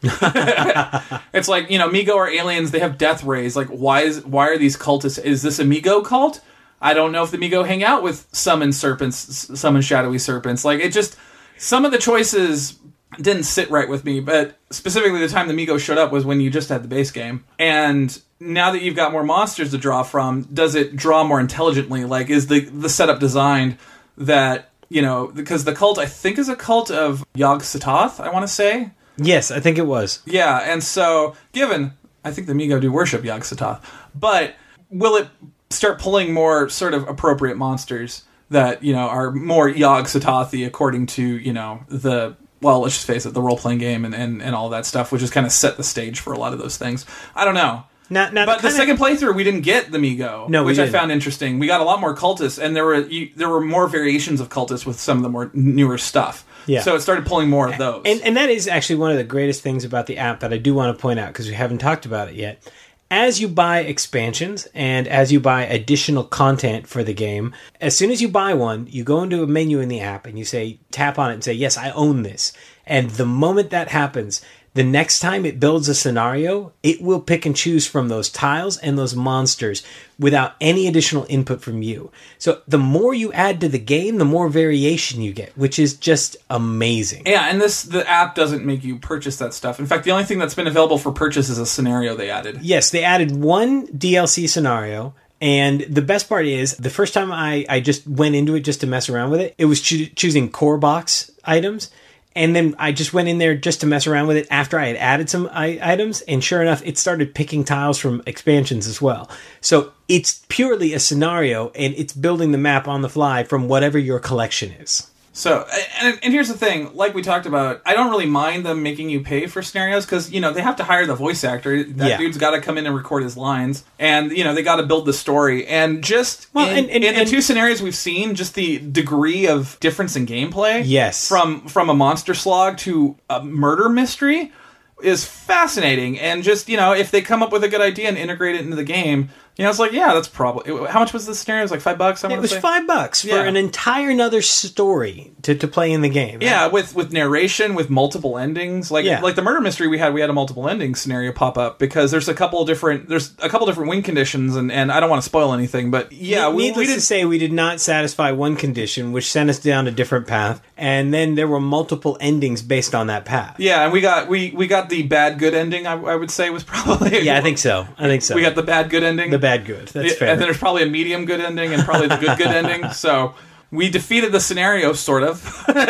It's like, you know, Mego are aliens, they have death rays. Like, why is why are these cultists? Is this a Mego cult? I don't know if the Mego hang out with summon serpents, summon shadowy serpents. Like, it just, some of the choices didn't sit right with me, but specifically the time the Mego showed up was when you just had the base game. And now that you've got more monsters to draw from, does it draw more intelligently? Like, is the, the setup designed that... You know, because the cult, I think, is a cult of Yog-Sothoth, I want to say. Yes, I think it was. Yeah, and so, given, I think the Mego do worship Yog-Sothoth, but will it start pulling more sort of appropriate monsters that, you know, are more Yog-Sothoth-y according to, you know, the, well, let's just face it, the role-playing game and, and, and all that stuff, which has kind of set the stage for a lot of those things. I don't know. Now, now but the second playthrough, we didn't get the Mego, no, which I found interesting. We got a lot more cultists, and there were you, there were more variations of cultists with some of the more newer stuff. Yeah. So it started pulling more of those. And, and that is actually one of the greatest things about the app that I do want to point out, because we haven't talked about it yet. As you buy expansions and as you buy additional content for the game, as soon as you buy one, you go into a menu in the app and you say, tap on it and say, yes, I own this. And the moment that happens, the next time it builds a scenario, it will pick and choose from those tiles and those monsters without any additional input from you. So the more you add to the game, the more variation you get, which is just amazing. Yeah, and this the app doesn't make you purchase that stuff. In fact, the only thing that's been available for purchase is a scenario they added. Yes, they added one D L C scenario. And the best part is, the first time I, I just went into it just to mess around with it, it was cho- choosing core box items. And then I just went in there just to mess around with it after I had added some I- items. And sure enough, it started picking tiles from expansions as well. So it's purely a scenario, and it's building the map on the fly from whatever your collection is. So, and, and here's the thing, like we talked about, I don't really mind them making you pay for scenarios, because, you know, they have to hire the voice actor. That yeah. dude's got to come in and record his lines, and, you know, they got to build the story. And just well, in, and, and, in the and, two scenarios we've seen, just the degree of difference in gameplay yes. from, from a monster slog to a murder mystery is fascinating. And just, you know, if they come up with a good idea and integrate it into the game, you know, it's like, yeah, that's probably... How much was the scenario? It was like five bucks? I it was say? five bucks for yeah. an entire another story to, to play in the game. Yeah, right? with with narration, with multiple endings. Like yeah. like the murder mystery we had, we had a multiple ending scenario pop up, because there's a couple of different... There's a couple different win conditions, and, and I don't want to spoil anything, but yeah... Needless we, we did, to say, we did not satisfy one condition, which sent us down a different path, and then there were multiple endings based on that path. Yeah, and we got we, we got the bad good ending, I, I would say, was probably... Yeah, I think so. I think so. We got the bad good ending. The bad good. That's yeah, fair. And then there's probably a medium good ending and probably the good good ending. So we defeated the scenario, sort of.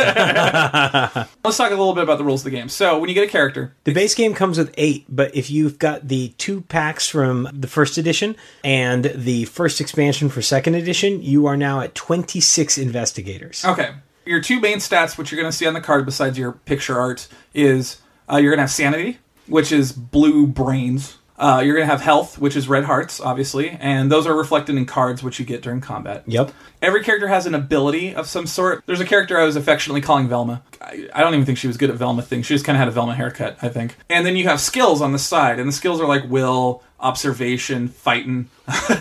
Let's talk a little bit about the rules of the game. So when you get a character... The base game comes with eight, but if you've got the two packs from the first edition and the first expansion for second edition, you are now at twenty-six investigators. Okay. Your two main stats, which you're going to see on the card besides your picture art, is uh, you're going to have sanity, which is blue brains. Uh, you're going to have health, which is red hearts, obviously, and those are reflected in cards, which you get during combat. Yep. Every character has an ability of some sort. There's a character I was affectionately calling Velma. I, I don't even think she was good at Velma things. She just kind of had a Velma haircut, I think. And then you have skills on the side, and the skills are like will, observation, fighting,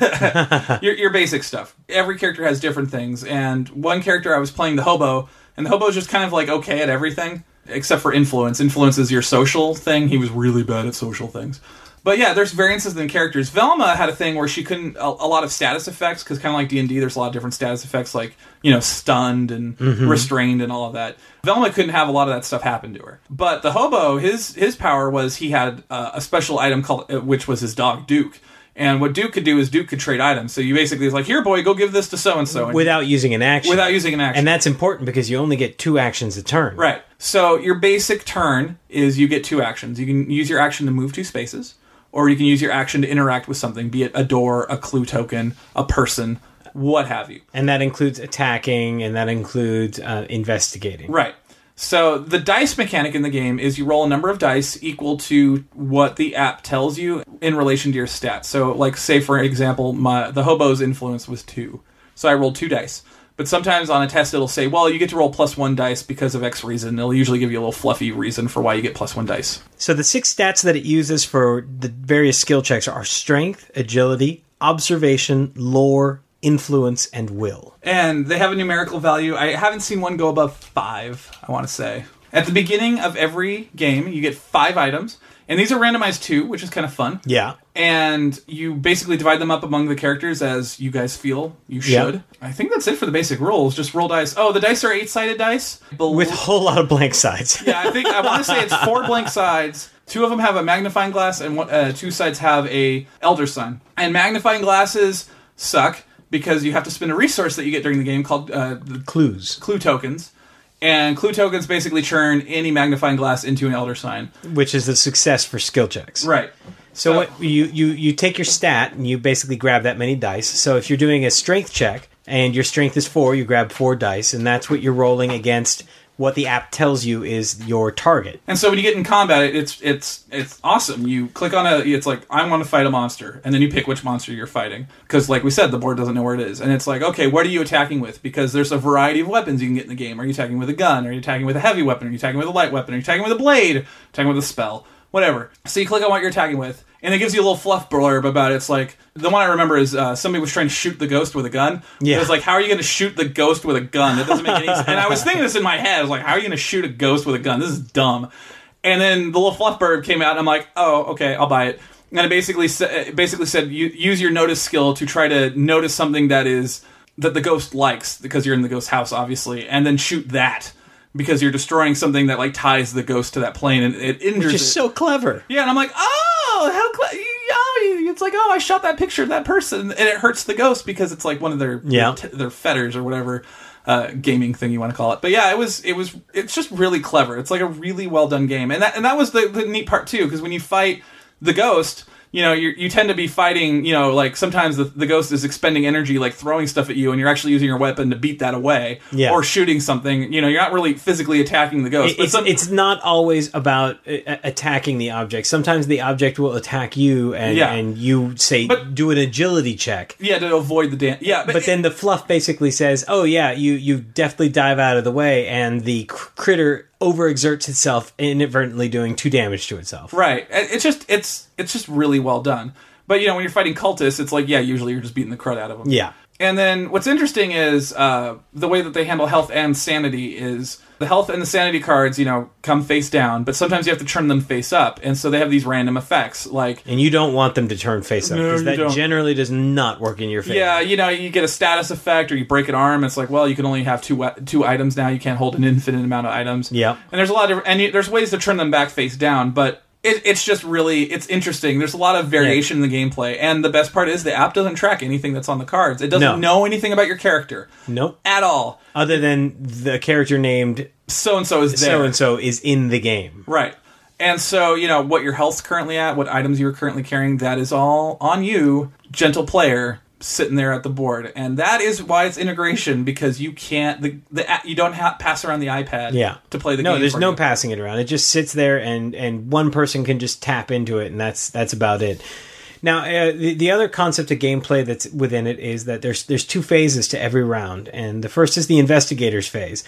your, your basic stuff. Every character has different things, and one character I was playing the hobo, and the hobo is just kind of like okay at everything, except for influence. Influence is your social thing. He was really bad at social things. But yeah, there's variances in characters. Velma had a thing where she couldn't, a, a lot of status effects, because kind of like D and D, there's a lot of different status effects, like, you know, stunned and mm-hmm. restrained and all of that. Velma couldn't have a lot of that stuff happen to her. But the hobo, his his power was he had uh, a special item called, which was his dog, Duke. And what Duke could do is Duke could trade items. So you basically was like, here, boy, go give this to so-and-so. Without using an action. Without using an action. And that's important because you only get two actions a turn. Right. So your basic turn is you get two actions. You can use your action to move two spaces, or you can use your action to interact with something, be it a door, a clue token, a person, what have you. And that includes attacking, and that includes uh, investigating. Right. So the dice mechanic in the game is you roll a number of dice equal to what the app tells you in relation to your stats. So, like, say, for example, my the hobo's influence was two. So I rolled two dice. But sometimes on a test it'll say, well, you get to roll plus one dice because of X reason. It'll usually give you a little fluffy reason for why you get plus one dice. So the six stats that it uses for the various skill checks are strength, agility, observation, lore, influence, and will. And they have a numerical value. I haven't seen one go above five, I want to say. At the beginning of every game, you get five items. And these are randomized too, which is kind of fun. Yeah. And you basically divide them up among the characters as you guys feel you should. Yep. I think that's it for the basic rules. Just roll dice. Oh, the dice are eight-sided dice. Bel- With a whole lot of blank sides. Yeah, I think I want to say it's four blank sides. Two of them have a magnifying glass, and one, uh, two sides have a elder sign. And magnifying glasses suck because you have to spend a resource that you get during the game called uh, the clues, clue tokens. And clue tokens basically turn any magnifying glass into an elder sign, which is a success for skill checks. Right. So, so what you, you you take your stat and you basically grab that many dice. So if you're doing a strength check and your strength is four, you grab four dice, and that's what you're rolling against what the app tells you is your target. And so when you get in combat, it's it's it's awesome. You click on a, it's like, I want to fight a monster, and then you pick which monster you're fighting. Because like we said, the board doesn't know where it is. And it's like, okay, what are you attacking with? Because there's a variety of weapons you can get in the game. Are you attacking with a gun? Are you attacking with a heavy weapon? Are you attacking with a light weapon? Are you attacking with a blade? Are you attacking with a spell? Whatever. So you click on what you're attacking with, and it gives you a little fluff blurb about it. It's like, the one I remember is uh, somebody was trying to shoot the ghost with a gun. Yeah. It was like, how are you going to shoot the ghost with a gun? That doesn't make any sense. And I was thinking this in my head. I was like, how are you going to shoot a ghost with a gun? This is dumb. And then the little fluff bird came out, and I'm like, oh, okay, I'll buy it. And it basically, sa- it basically said, use your notice skill to try to notice something that is that the ghost likes, because you're in the ghost house, obviously, and then shoot that. Because you're destroying something that like ties the ghost to that plane, and it injures Which is it. so clever. Yeah, and I'm like, oh, how clever! Oh, it's like, oh, I shot that picture of that person, and it hurts the ghost because it's like one of their yeah. their, their fetters or whatever uh, gaming thing you want to call it. But yeah, it was it was it's just really clever. It's like a really well done game, and that and that was the, the neat part too, because when you fight the ghost, you know, you you tend to be fighting, you know, like sometimes the, the ghost is expending energy, like throwing stuff at you, and you're actually using your weapon to beat that away, yeah. or shooting something. You know, you're not really physically attacking the ghost. It, but it's, some, it's not always about uh, attacking the object. Sometimes the object will attack you, and, yeah. and you say, but, do an agility check. Yeah, to avoid the damage. Yeah, but, but but then the fluff basically says, oh yeah, you, you definitely dive out of the way, and the cr- critter overexerts itself, inadvertently doing two damage to itself. Right. It's just it's it's just really well done. But, you know, when you're fighting cultists, it's like, yeah, usually you're just beating the crud out of them. Yeah. And then what's interesting is uh, the way that they handle health and sanity is the health and the sanity cards, you know, come face down, but sometimes you have to turn them face up. And so they have these random effects, like... And you don't want them to turn face up, because no, that don't. generally does not work in your favor. Yeah, you know, you get a status effect, or you break an arm, it's like, well, you can only have two two items now, you can't hold an infinite amount of items. Yeah. And there's a lot of... And you, there's ways to turn them back face down, but... It, it's just really, it's interesting. There's a lot of variation yeah. in the gameplay. And the best part is the app doesn't track anything that's on the cards. It doesn't no. know anything about your character. Nope. At all. Other than the character named so-and-so is there. So-and-so is in the game. Right. And so, you know, what your health's currently at, what items you're currently carrying, that is all on you, gentle player, sitting there at the board. And that is why it's integration, because you can't the, the you don't have pass around the iPad yeah. to play the no, game. No, there's no you. passing it around. It just sits there, and and one person can just tap into it, and that's that's about it. Now, uh, the, the other concept of gameplay that's within it is that there's there's two phases to every round, and the first is the investigator's phase.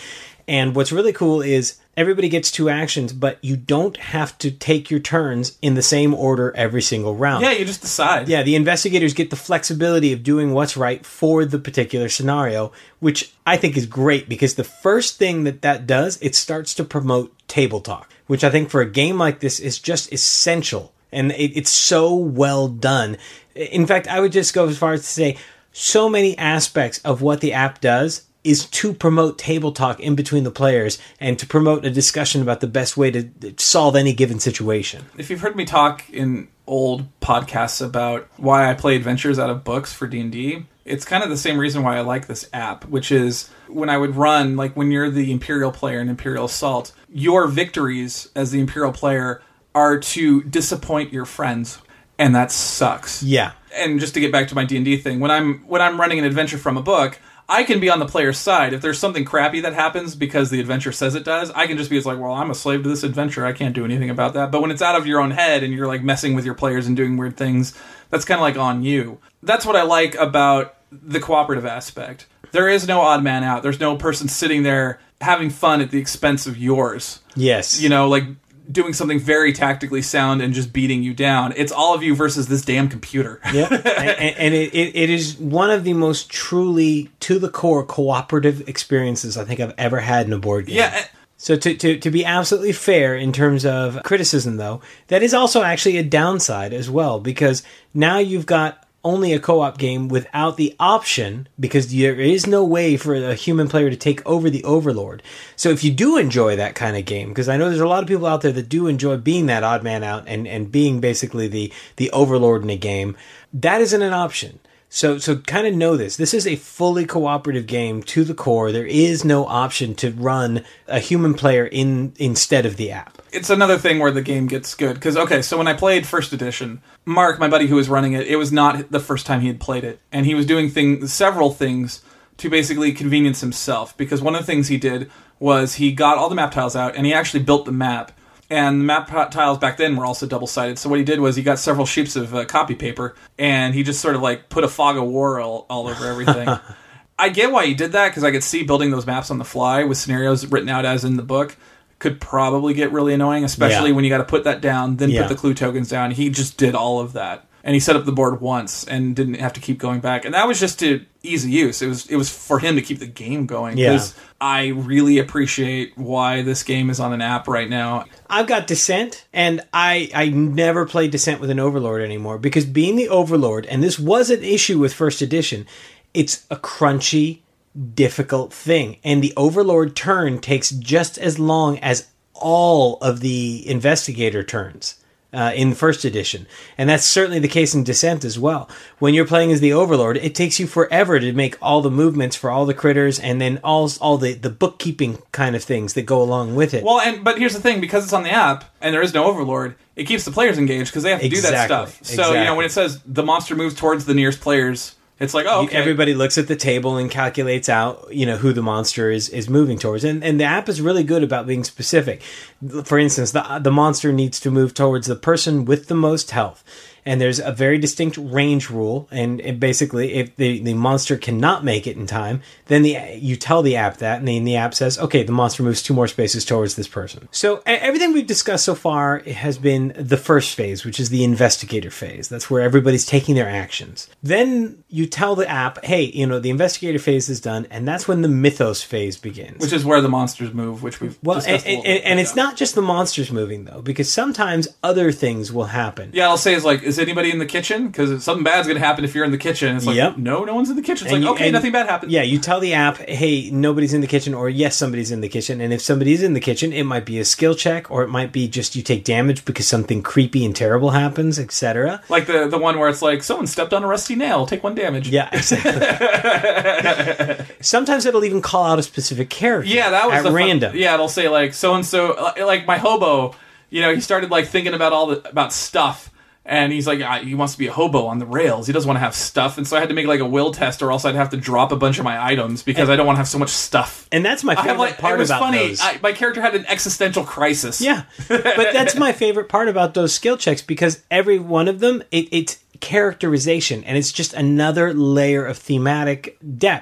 And what's really cool is everybody gets two actions, but you don't have to take your turns in the same order every single round. Yeah, you just decide. Yeah, the investigators get the flexibility of doing what's right for the particular scenario, which I think is great because the first thing that that does, it starts to promote table talk, which I think for a game like this is just essential. And it, it's so well done. In fact, I would just go as far as to say so many aspects of what the app does is to promote table talk in between the players and to promote a discussion about the best way to solve any given situation. If you've heard me talk in old podcasts about why I play adventures out of books for D and D, it's kind of the same reason why I like this app, which is when I would run, like when you're the Imperial player in Imperial Assault, your victories as the Imperial player are to disappoint your friends, and that sucks. Yeah. And just to get back to my D and D thing, when I'm when I'm running an adventure from a book, I can be on the player's side. If there's something crappy that happens because the adventure says it does, I can just be it's like, well, I'm a slave to this adventure. I can't do anything about that. But when it's out of your own head and you're like messing with your players and doing weird things, that's kind of like on you. That's what I like about the cooperative aspect. There is no odd man out. There's no person sitting there having fun at the expense of yours. Yes. You know, like doing something very tactically sound and just beating you down. It's all of you versus this damn computer. Yeah, and, and it, it, it is one of the most truly to-the-core cooperative experiences I think I've ever had in a board game. Yeah. So to, to, to be absolutely fair in terms of criticism, though, that is also actually a downside as well, because now you've got only a co-op game without the option, because there is no way for a human player to take over the Overlord. So if you do enjoy that kind of game, because I know there's a lot of people out there that do enjoy being that odd man out and, and being basically the, the Overlord in a game, that isn't an option. So so kind of know this. This is a fully cooperative game to the core. There is no option to run a human player in instead of the app. It's another thing where the game gets good. Because, okay, so when I played first edition, Mark, my buddy who was running it, it was not the first time he had played it. And he was doing things, several things to basically convenience himself. Because one of the things he did was he got all the map tiles out and he actually built the map. And the map tiles back then were also double-sided. So what he did was he got several sheets of uh, copy paper, and he just sort of like put a fog of war all, all over everything. I get why he did that, because I could see building those maps on the fly with scenarios written out as in the book could probably get really annoying, especially Yeah. when you got to put that down, then Yeah. put the clue tokens down. He just did all of that. And he set up the board once and didn't have to keep going back. And that was just to easy use. It was it was for him to keep the game going. Yeah. Because I really appreciate why this game is on an app right now. I've got Descent, and I, I never play Descent with an Overlord anymore, because being the Overlord, and this was an issue with first edition, it's a crunchy, difficult thing. And the Overlord turn takes just as long as all of the investigator turns. Uh, in first edition. And that's certainly the case in Descent as well. When you're playing as the Overlord, it takes you forever to make all the movements for all the critters and then all all the, the bookkeeping kind of things that go along with it. Well, and but here's the thing, because it's on the app and there is no Overlord, it keeps the players engaged because they have to do that Exactly, stuff. So, you know, exactly. when it says the monster moves towards the nearest players, it's like, oh, okay. Everybody looks at the table and calculates out, you know, who the monster is, is moving towards. And and the app is really good about being specific. For instance, the the monster needs to move towards the person with the most health. And there's a very distinct range rule. And it basically, if the, the monster cannot make it in time, then the you tell the app that, and then the app says, okay, the monster moves two more spaces towards this person. So everything we've discussed so far has been the first phase, which is the investigator phase. That's where everybody's taking their actions. Then you tell the app, hey, you know, the investigator phase is done, and that's when the mythos phase begins. Which is where the monsters move, which we've well, discussed and, a little and, bit. and Yeah. it's not just the monsters moving, though, because sometimes other things will happen. Yeah, I'll say is like, is anybody in the kitchen? Because something bad's going to happen if you're in the kitchen. It's like, Yep. no, no one's in the kitchen. It's And like, you- okay, and- nothing bad happened. Yeah, you tell the app, hey, nobody's in the kitchen, or yes, somebody's in the kitchen. And if somebody's in the kitchen, it might be a skill check, or it might be just you take damage because something creepy and terrible happens, et cetera. Like the, the one where it's like, someone stepped on a rusty nail, take one damage. Yeah, exactly. Sometimes it'll even call out a specific character. Yeah, that was at the fun- random. yeah, it'll say like so and so, like my hobo. You know, he started like thinking about all the about stuff, and he's like, ah, he wants to be a hobo on the rails. He doesn't want to have stuff, and so I had to make like a will test, or else I'd have to drop a bunch of my items because I don't want to have so much stuff. And that's my I favorite have like part it was about funny. those. I, my character had an existential crisis. Yeah, but that's my favorite part about those skill checks, because every one of them, it, it's characterization, and it's just another layer of thematic depth.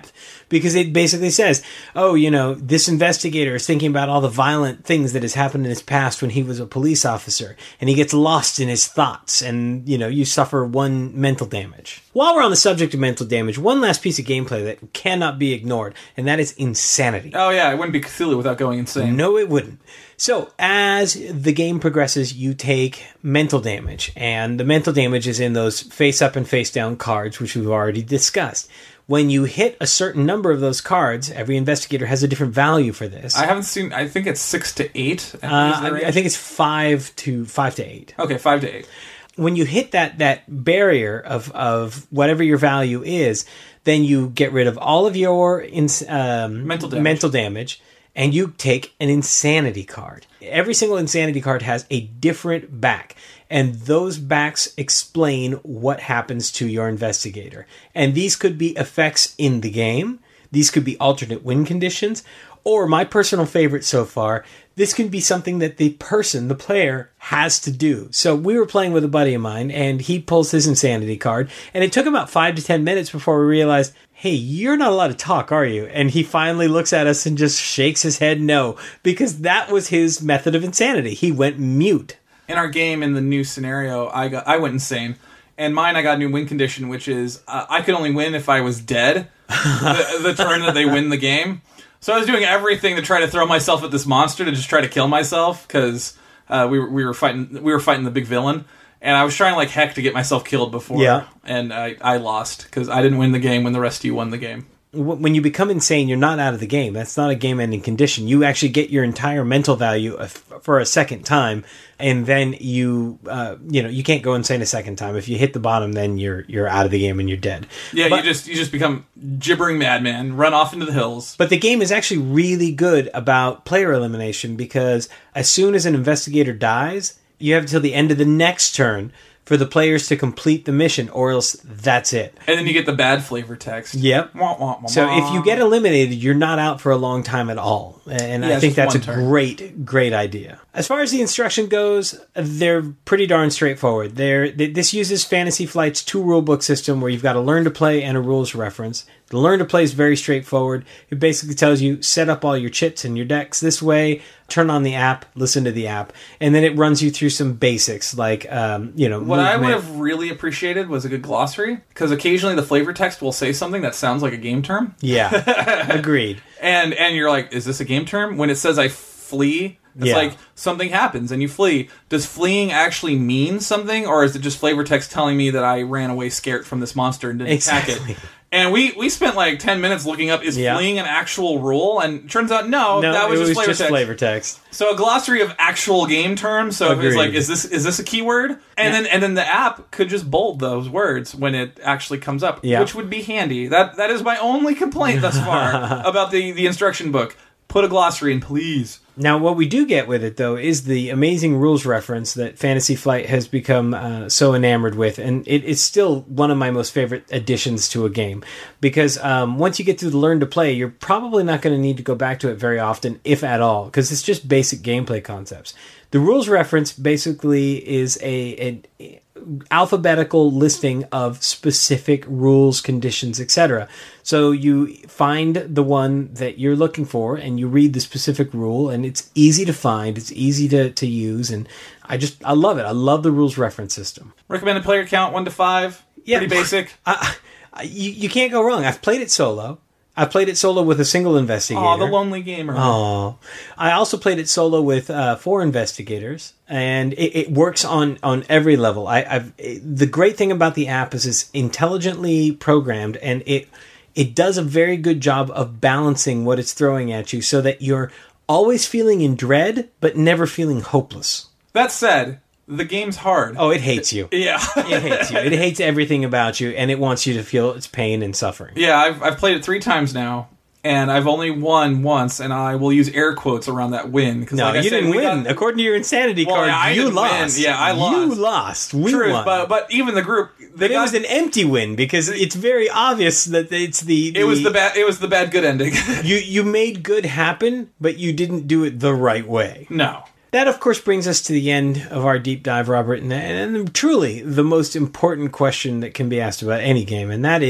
because it basically says, oh, you know, this investigator is thinking about all the violent things that has happened in his past when he was a police officer, and he gets lost in his thoughts, and, you know, you suffer one mental damage. While we're on the subject of mental damage, one last piece of gameplay that cannot be ignored, and that is insanity. Oh, yeah, it wouldn't be Cthulhu without going insane. No, it wouldn't. So, as the game progresses, you take mental damage, and the mental damage is in those face-up and face-down cards, which we've already discussed. When you hit a certain number of those cards, every investigator has a different value for this. I haven't seen, I think it's six to eight. Uh, I, I think it's five to five to eight. Okay, five to eight. When you hit that that barrier of, of whatever your value is, then you get rid of all of your ins, um, mental damage. mental damage, and you take an insanity card. Every single insanity card has a different back, and those backs explain what happens to your investigator. And these could be effects in the game, these could be alternate win conditions, or my personal favorite so far, this can be something that the person, the player, has to do. So we were playing with a buddy of mine, and he pulls his insanity card, and it took about five to ten minutes before we realized, hey, you're not allowed to talk, are you? And he finally looks at us and just shakes his head no, because that was his method of insanity. He went mute. In our game, in the new scenario, I got I went insane. And mine, I got a new win condition, which is uh, I could only win if I was dead the, the turn that they win the game. So I was doing everything to try to throw myself at this monster to just try to kill myself, because uh, we were we were fighting we were fighting the big villain, and I was trying like heck to get myself killed before. Yeah. And I I lost because I didn't win the game when the rest of you won the game. When you become insane, you're not out of the game. That's not a game-ending condition. You actually get your entire mental value for a second time, and then you, uh, you know, you can't go insane a second time. If you hit the bottom, then you're you're out of the game and you're dead. Yeah, but, you just you just become gibbering madman, run off into the hills. But the game is actually really good about player elimination, because as soon as an investigator dies, you have until the end of the next turn for the players to complete the mission, or else that's it. And then you get the bad flavor text. Yep. Wah, wah, wah, so wah. if you get eliminated, you're not out for a long time at all. And Yeah, I think it's that's a just one turn. great, great idea. As far as the instruction goes, they're pretty darn straightforward. They're, th- this uses Fantasy Flight's two rulebook system, where you've got a learn to play and a rules reference. The learn to play is very straightforward. It basically tells you, set up all your chits and your decks this way, turn on the app, listen to the app, and then it runs you through some basics like, um, you know, What I would movement. have really appreciated was a good glossary, because occasionally the flavor text will say something that sounds like a game term, Yeah, agreed. and and you're like, is this a game term? When it says I flee, it's Yeah. like something happens and you flee. Does fleeing actually mean something, or is it just flavor text telling me that I ran away scared from this monster and didn't attack Exactly. it? And we, we spent like ten minutes looking up, is Yeah. fleeing an actual rule? And it turns out, no, No, that was it just was flavor just text. flavor text. So a glossary of actual game terms. So if it's Agreed. like, is this is this a keyword? And Yeah. then and then the app could just bold those words when it actually comes up, Yeah. which would be handy. That that is my only complaint thus far about the the instruction book. Put a glossary in, please. Now, what we do get with it, though, is the amazing rules reference that Fantasy Flight has become uh, so enamored with. And it, it's still one of my most favorite additions to a game. Because um, once you get through the Learn to Play, you're probably not going to need to go back to it very often, if at all, because it's just basic gameplay concepts. The rules reference basically is a... a alphabetical listing of specific rules, conditions, et cetera. So you find the one that you're looking for and you read the specific rule, and it's easy to find, it's easy to, to use, and I just, I love it. I love the rules reference system. Recommended player count one to five. Yeah. Pretty basic. I, I, you, you can't go wrong. I've played it solo. I played it solo with a single investigator. Oh, the lonely gamer. Oh, I also played it solo with uh, four investigators, and it, it works on, on every level. I, I've it, the great thing about the app is it's intelligently programmed, and it it does a very good job of balancing what it's throwing at you, so that you're always feeling in dread, but never feeling hopeless. That said, the game's hard. Oh, it hates you. Yeah. It hates you. It hates everything about you, and it wants you to feel its pain and suffering. Yeah, I've, I've played it three times now, and I've only won once, and I will use air quotes around that win. Cause No, like I you said, didn't we win. got- According to your insanity Well, card, yeah, I you didn't win. lost. Yeah, I lost. You lost. We Truth, won. but but even the group, they But it got, was an empty win, because it's very obvious that it's the, it was the bad it was the bad good ending. you you made good happen, but you didn't do it the right way. No. That, of course, brings us to the end of our deep dive, Robert, and, and truly the most important question that can be asked about any game, and that is,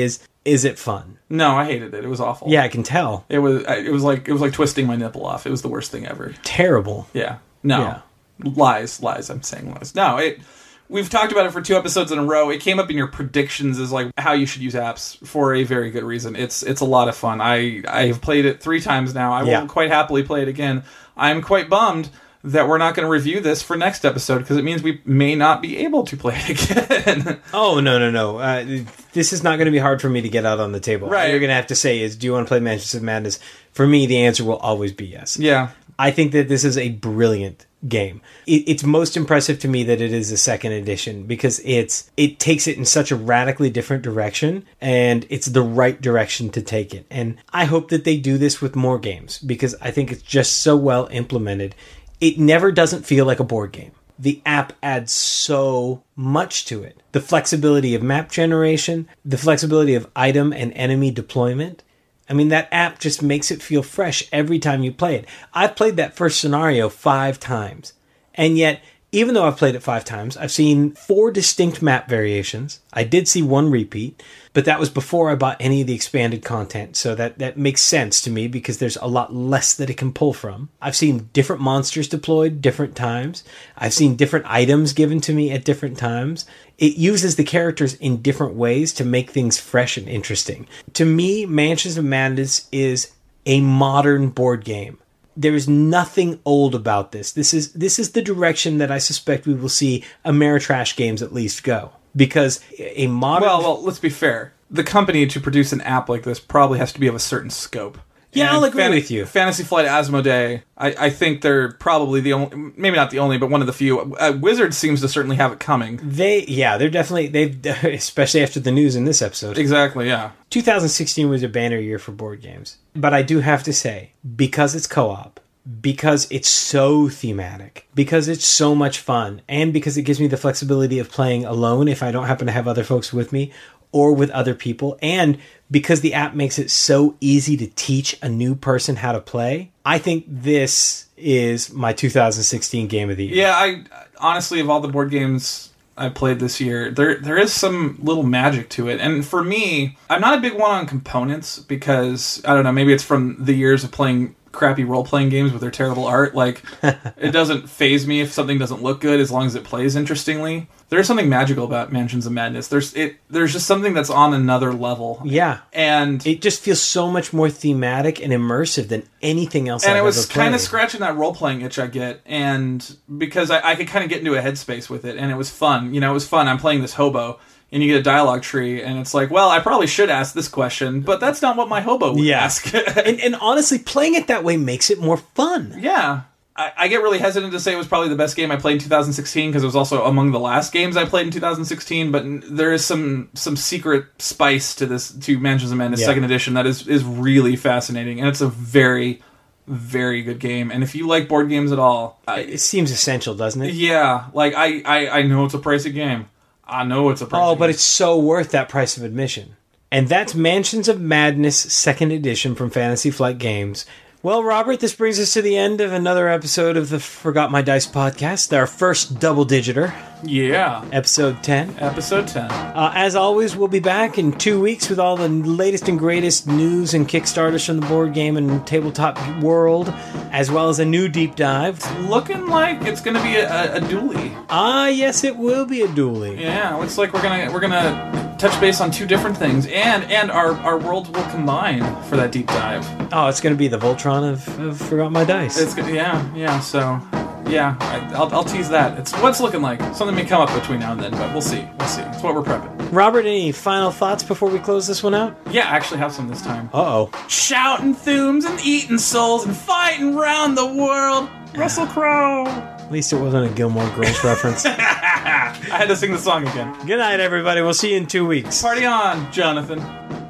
is it fun? No, I hated it. It was awful. Yeah, I can tell. It was it was like it was like twisting my nipple off. It was the worst thing ever. Terrible. Yeah. No. Yeah. Lies, lies. I'm saying lies. No, it we've talked about it for two episodes in a row. It came up in your predictions as like how you should use apps for a very good reason. It's it's a lot of fun. I I have played it three times now. I Yeah. will quite happily play it again. I'm quite bummed that we're not going to review this for next episode because it means we may not be able to play it again. Oh, no, no, no. Uh, this is not going to be hard for me to get out on the table. Right. All you're going to have to say is, do you want to play Mansions of Madness? For me, the answer will always be yes. Yeah. I think that this is a brilliant game. It, it's most impressive to me that it is a second edition because it's it takes it in such a radically different direction, and it's the right direction to take it. And I hope that they do this with more games because I think it's just so well implemented. It never doesn't feel like a board game. The app adds so much to it. The flexibility of map generation, the flexibility of item and enemy deployment. I mean, that app just makes it feel fresh every time you play it. I've played that first scenario five times. And yet, even though I've played it five times, I've seen four distinct map variations. I did see one repeat, but that was before I bought any of the expanded content. So that, that makes sense to me because there's a lot less that it can pull from. I've seen different monsters deployed different times. I've seen different items given to me at different times. It uses the characters in different ways to make things fresh and interesting. To me, Mansions of Madness is a modern board game. There is nothing old about this. This is this is the direction that I suspect we will see Ameritrash games at least go. Because a modern... Well, well, let's be fair. The company to produce an app like this probably has to be of a certain scope. Yeah, And I'll agree Fan- with you. Fantasy Flight Asmodee, I, I think they're probably the only, maybe not the only, but one of the few. Uh, Wizards seems to certainly have it coming. They, yeah, they're definitely, they've, especially after the news in this episode. Exactly, yeah. two thousand sixteen was a banner year for board games. But I do have to say, because it's co-op, because it's so thematic, because it's so much fun, and because it gives me the flexibility of playing alone if I don't happen to have other folks with me, or with other people, and because the app makes it so easy to teach a new person how to play, I think this is my two thousand sixteen game of the year. Yeah, I honestly, of all the board games I played this year, there there is some little magic to it. And for me, I'm not a big one on components because, I don't know, maybe it's from the years of playing crappy role-playing games with their terrible art. Like, it doesn't faze me if something doesn't look good as long as it plays interestingly. There's something magical about Mansions of Madness. There's it. There's just something that's on another level. Yeah. And it just feels so much more thematic and immersive than anything else I've and it ever was played. kind of scratching that role-playing itch I get, and because I, I could kind of get into a headspace with it, and it was fun. You know, it was fun. I'm playing this hobo, and you get a dialogue tree, and it's like, well, I probably should ask this question, but that's not what my hobo would Yeah. ask. and, and honestly, playing it that way makes it more fun. Yeah. I, I get really hesitant to say it was probably the best game I played in two thousand sixteen because it was also among the last games I played in two thousand sixteen, but n- there is some some secret spice to this, to Mansions of Madness Yeah. second edition that is, is really fascinating, and it's a very, very good game. And if you like board games at all, I, It seems essential, doesn't it? yeah, like I, I, I know it's a pricey game. I know it's a pricey Oh, but game. it's so worth that price of admission. And that's Mansions of Madness second edition from Fantasy Flight Games. Well, Robert, this brings us to the end of another episode of the Forgot My Dice podcast, our first double-digiter, Yeah. episode ten. Episode ten. Uh, as always, we'll be back in two weeks with all the latest and greatest news and Kickstarters from the board game and tabletop world, as well as a new deep dive. Looking like it's going to be a, a, a dually. Ah, yes, it will be a dually. Yeah, looks like we're gonna we're gonna touch base on two different things, and and our, our worlds will combine for that deep dive. Oh, it's going to be the Voltron of, of Forgot My Dice. It's go- yeah yeah. So yeah, I, I'll I'll tease that. It's what's looking like. Something may come up between now and then, but we'll see. We'll see. It's what we're prepping. Robert, any final thoughts before we close this one out? Yeah, I actually have some this time. Uh-oh. Shouting thumes and eating souls and fighting round the world. Russell Crowe. At least it wasn't a Gilmore Girls reference. I had to sing the song again. Good night, everybody. We'll see you in two weeks. Party on, Jonathan.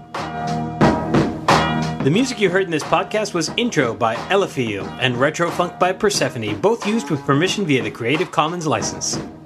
The music you heard in this podcast was Intro by Elafiel and Retro Funk by Persephone, both used with permission via the Creative Commons license.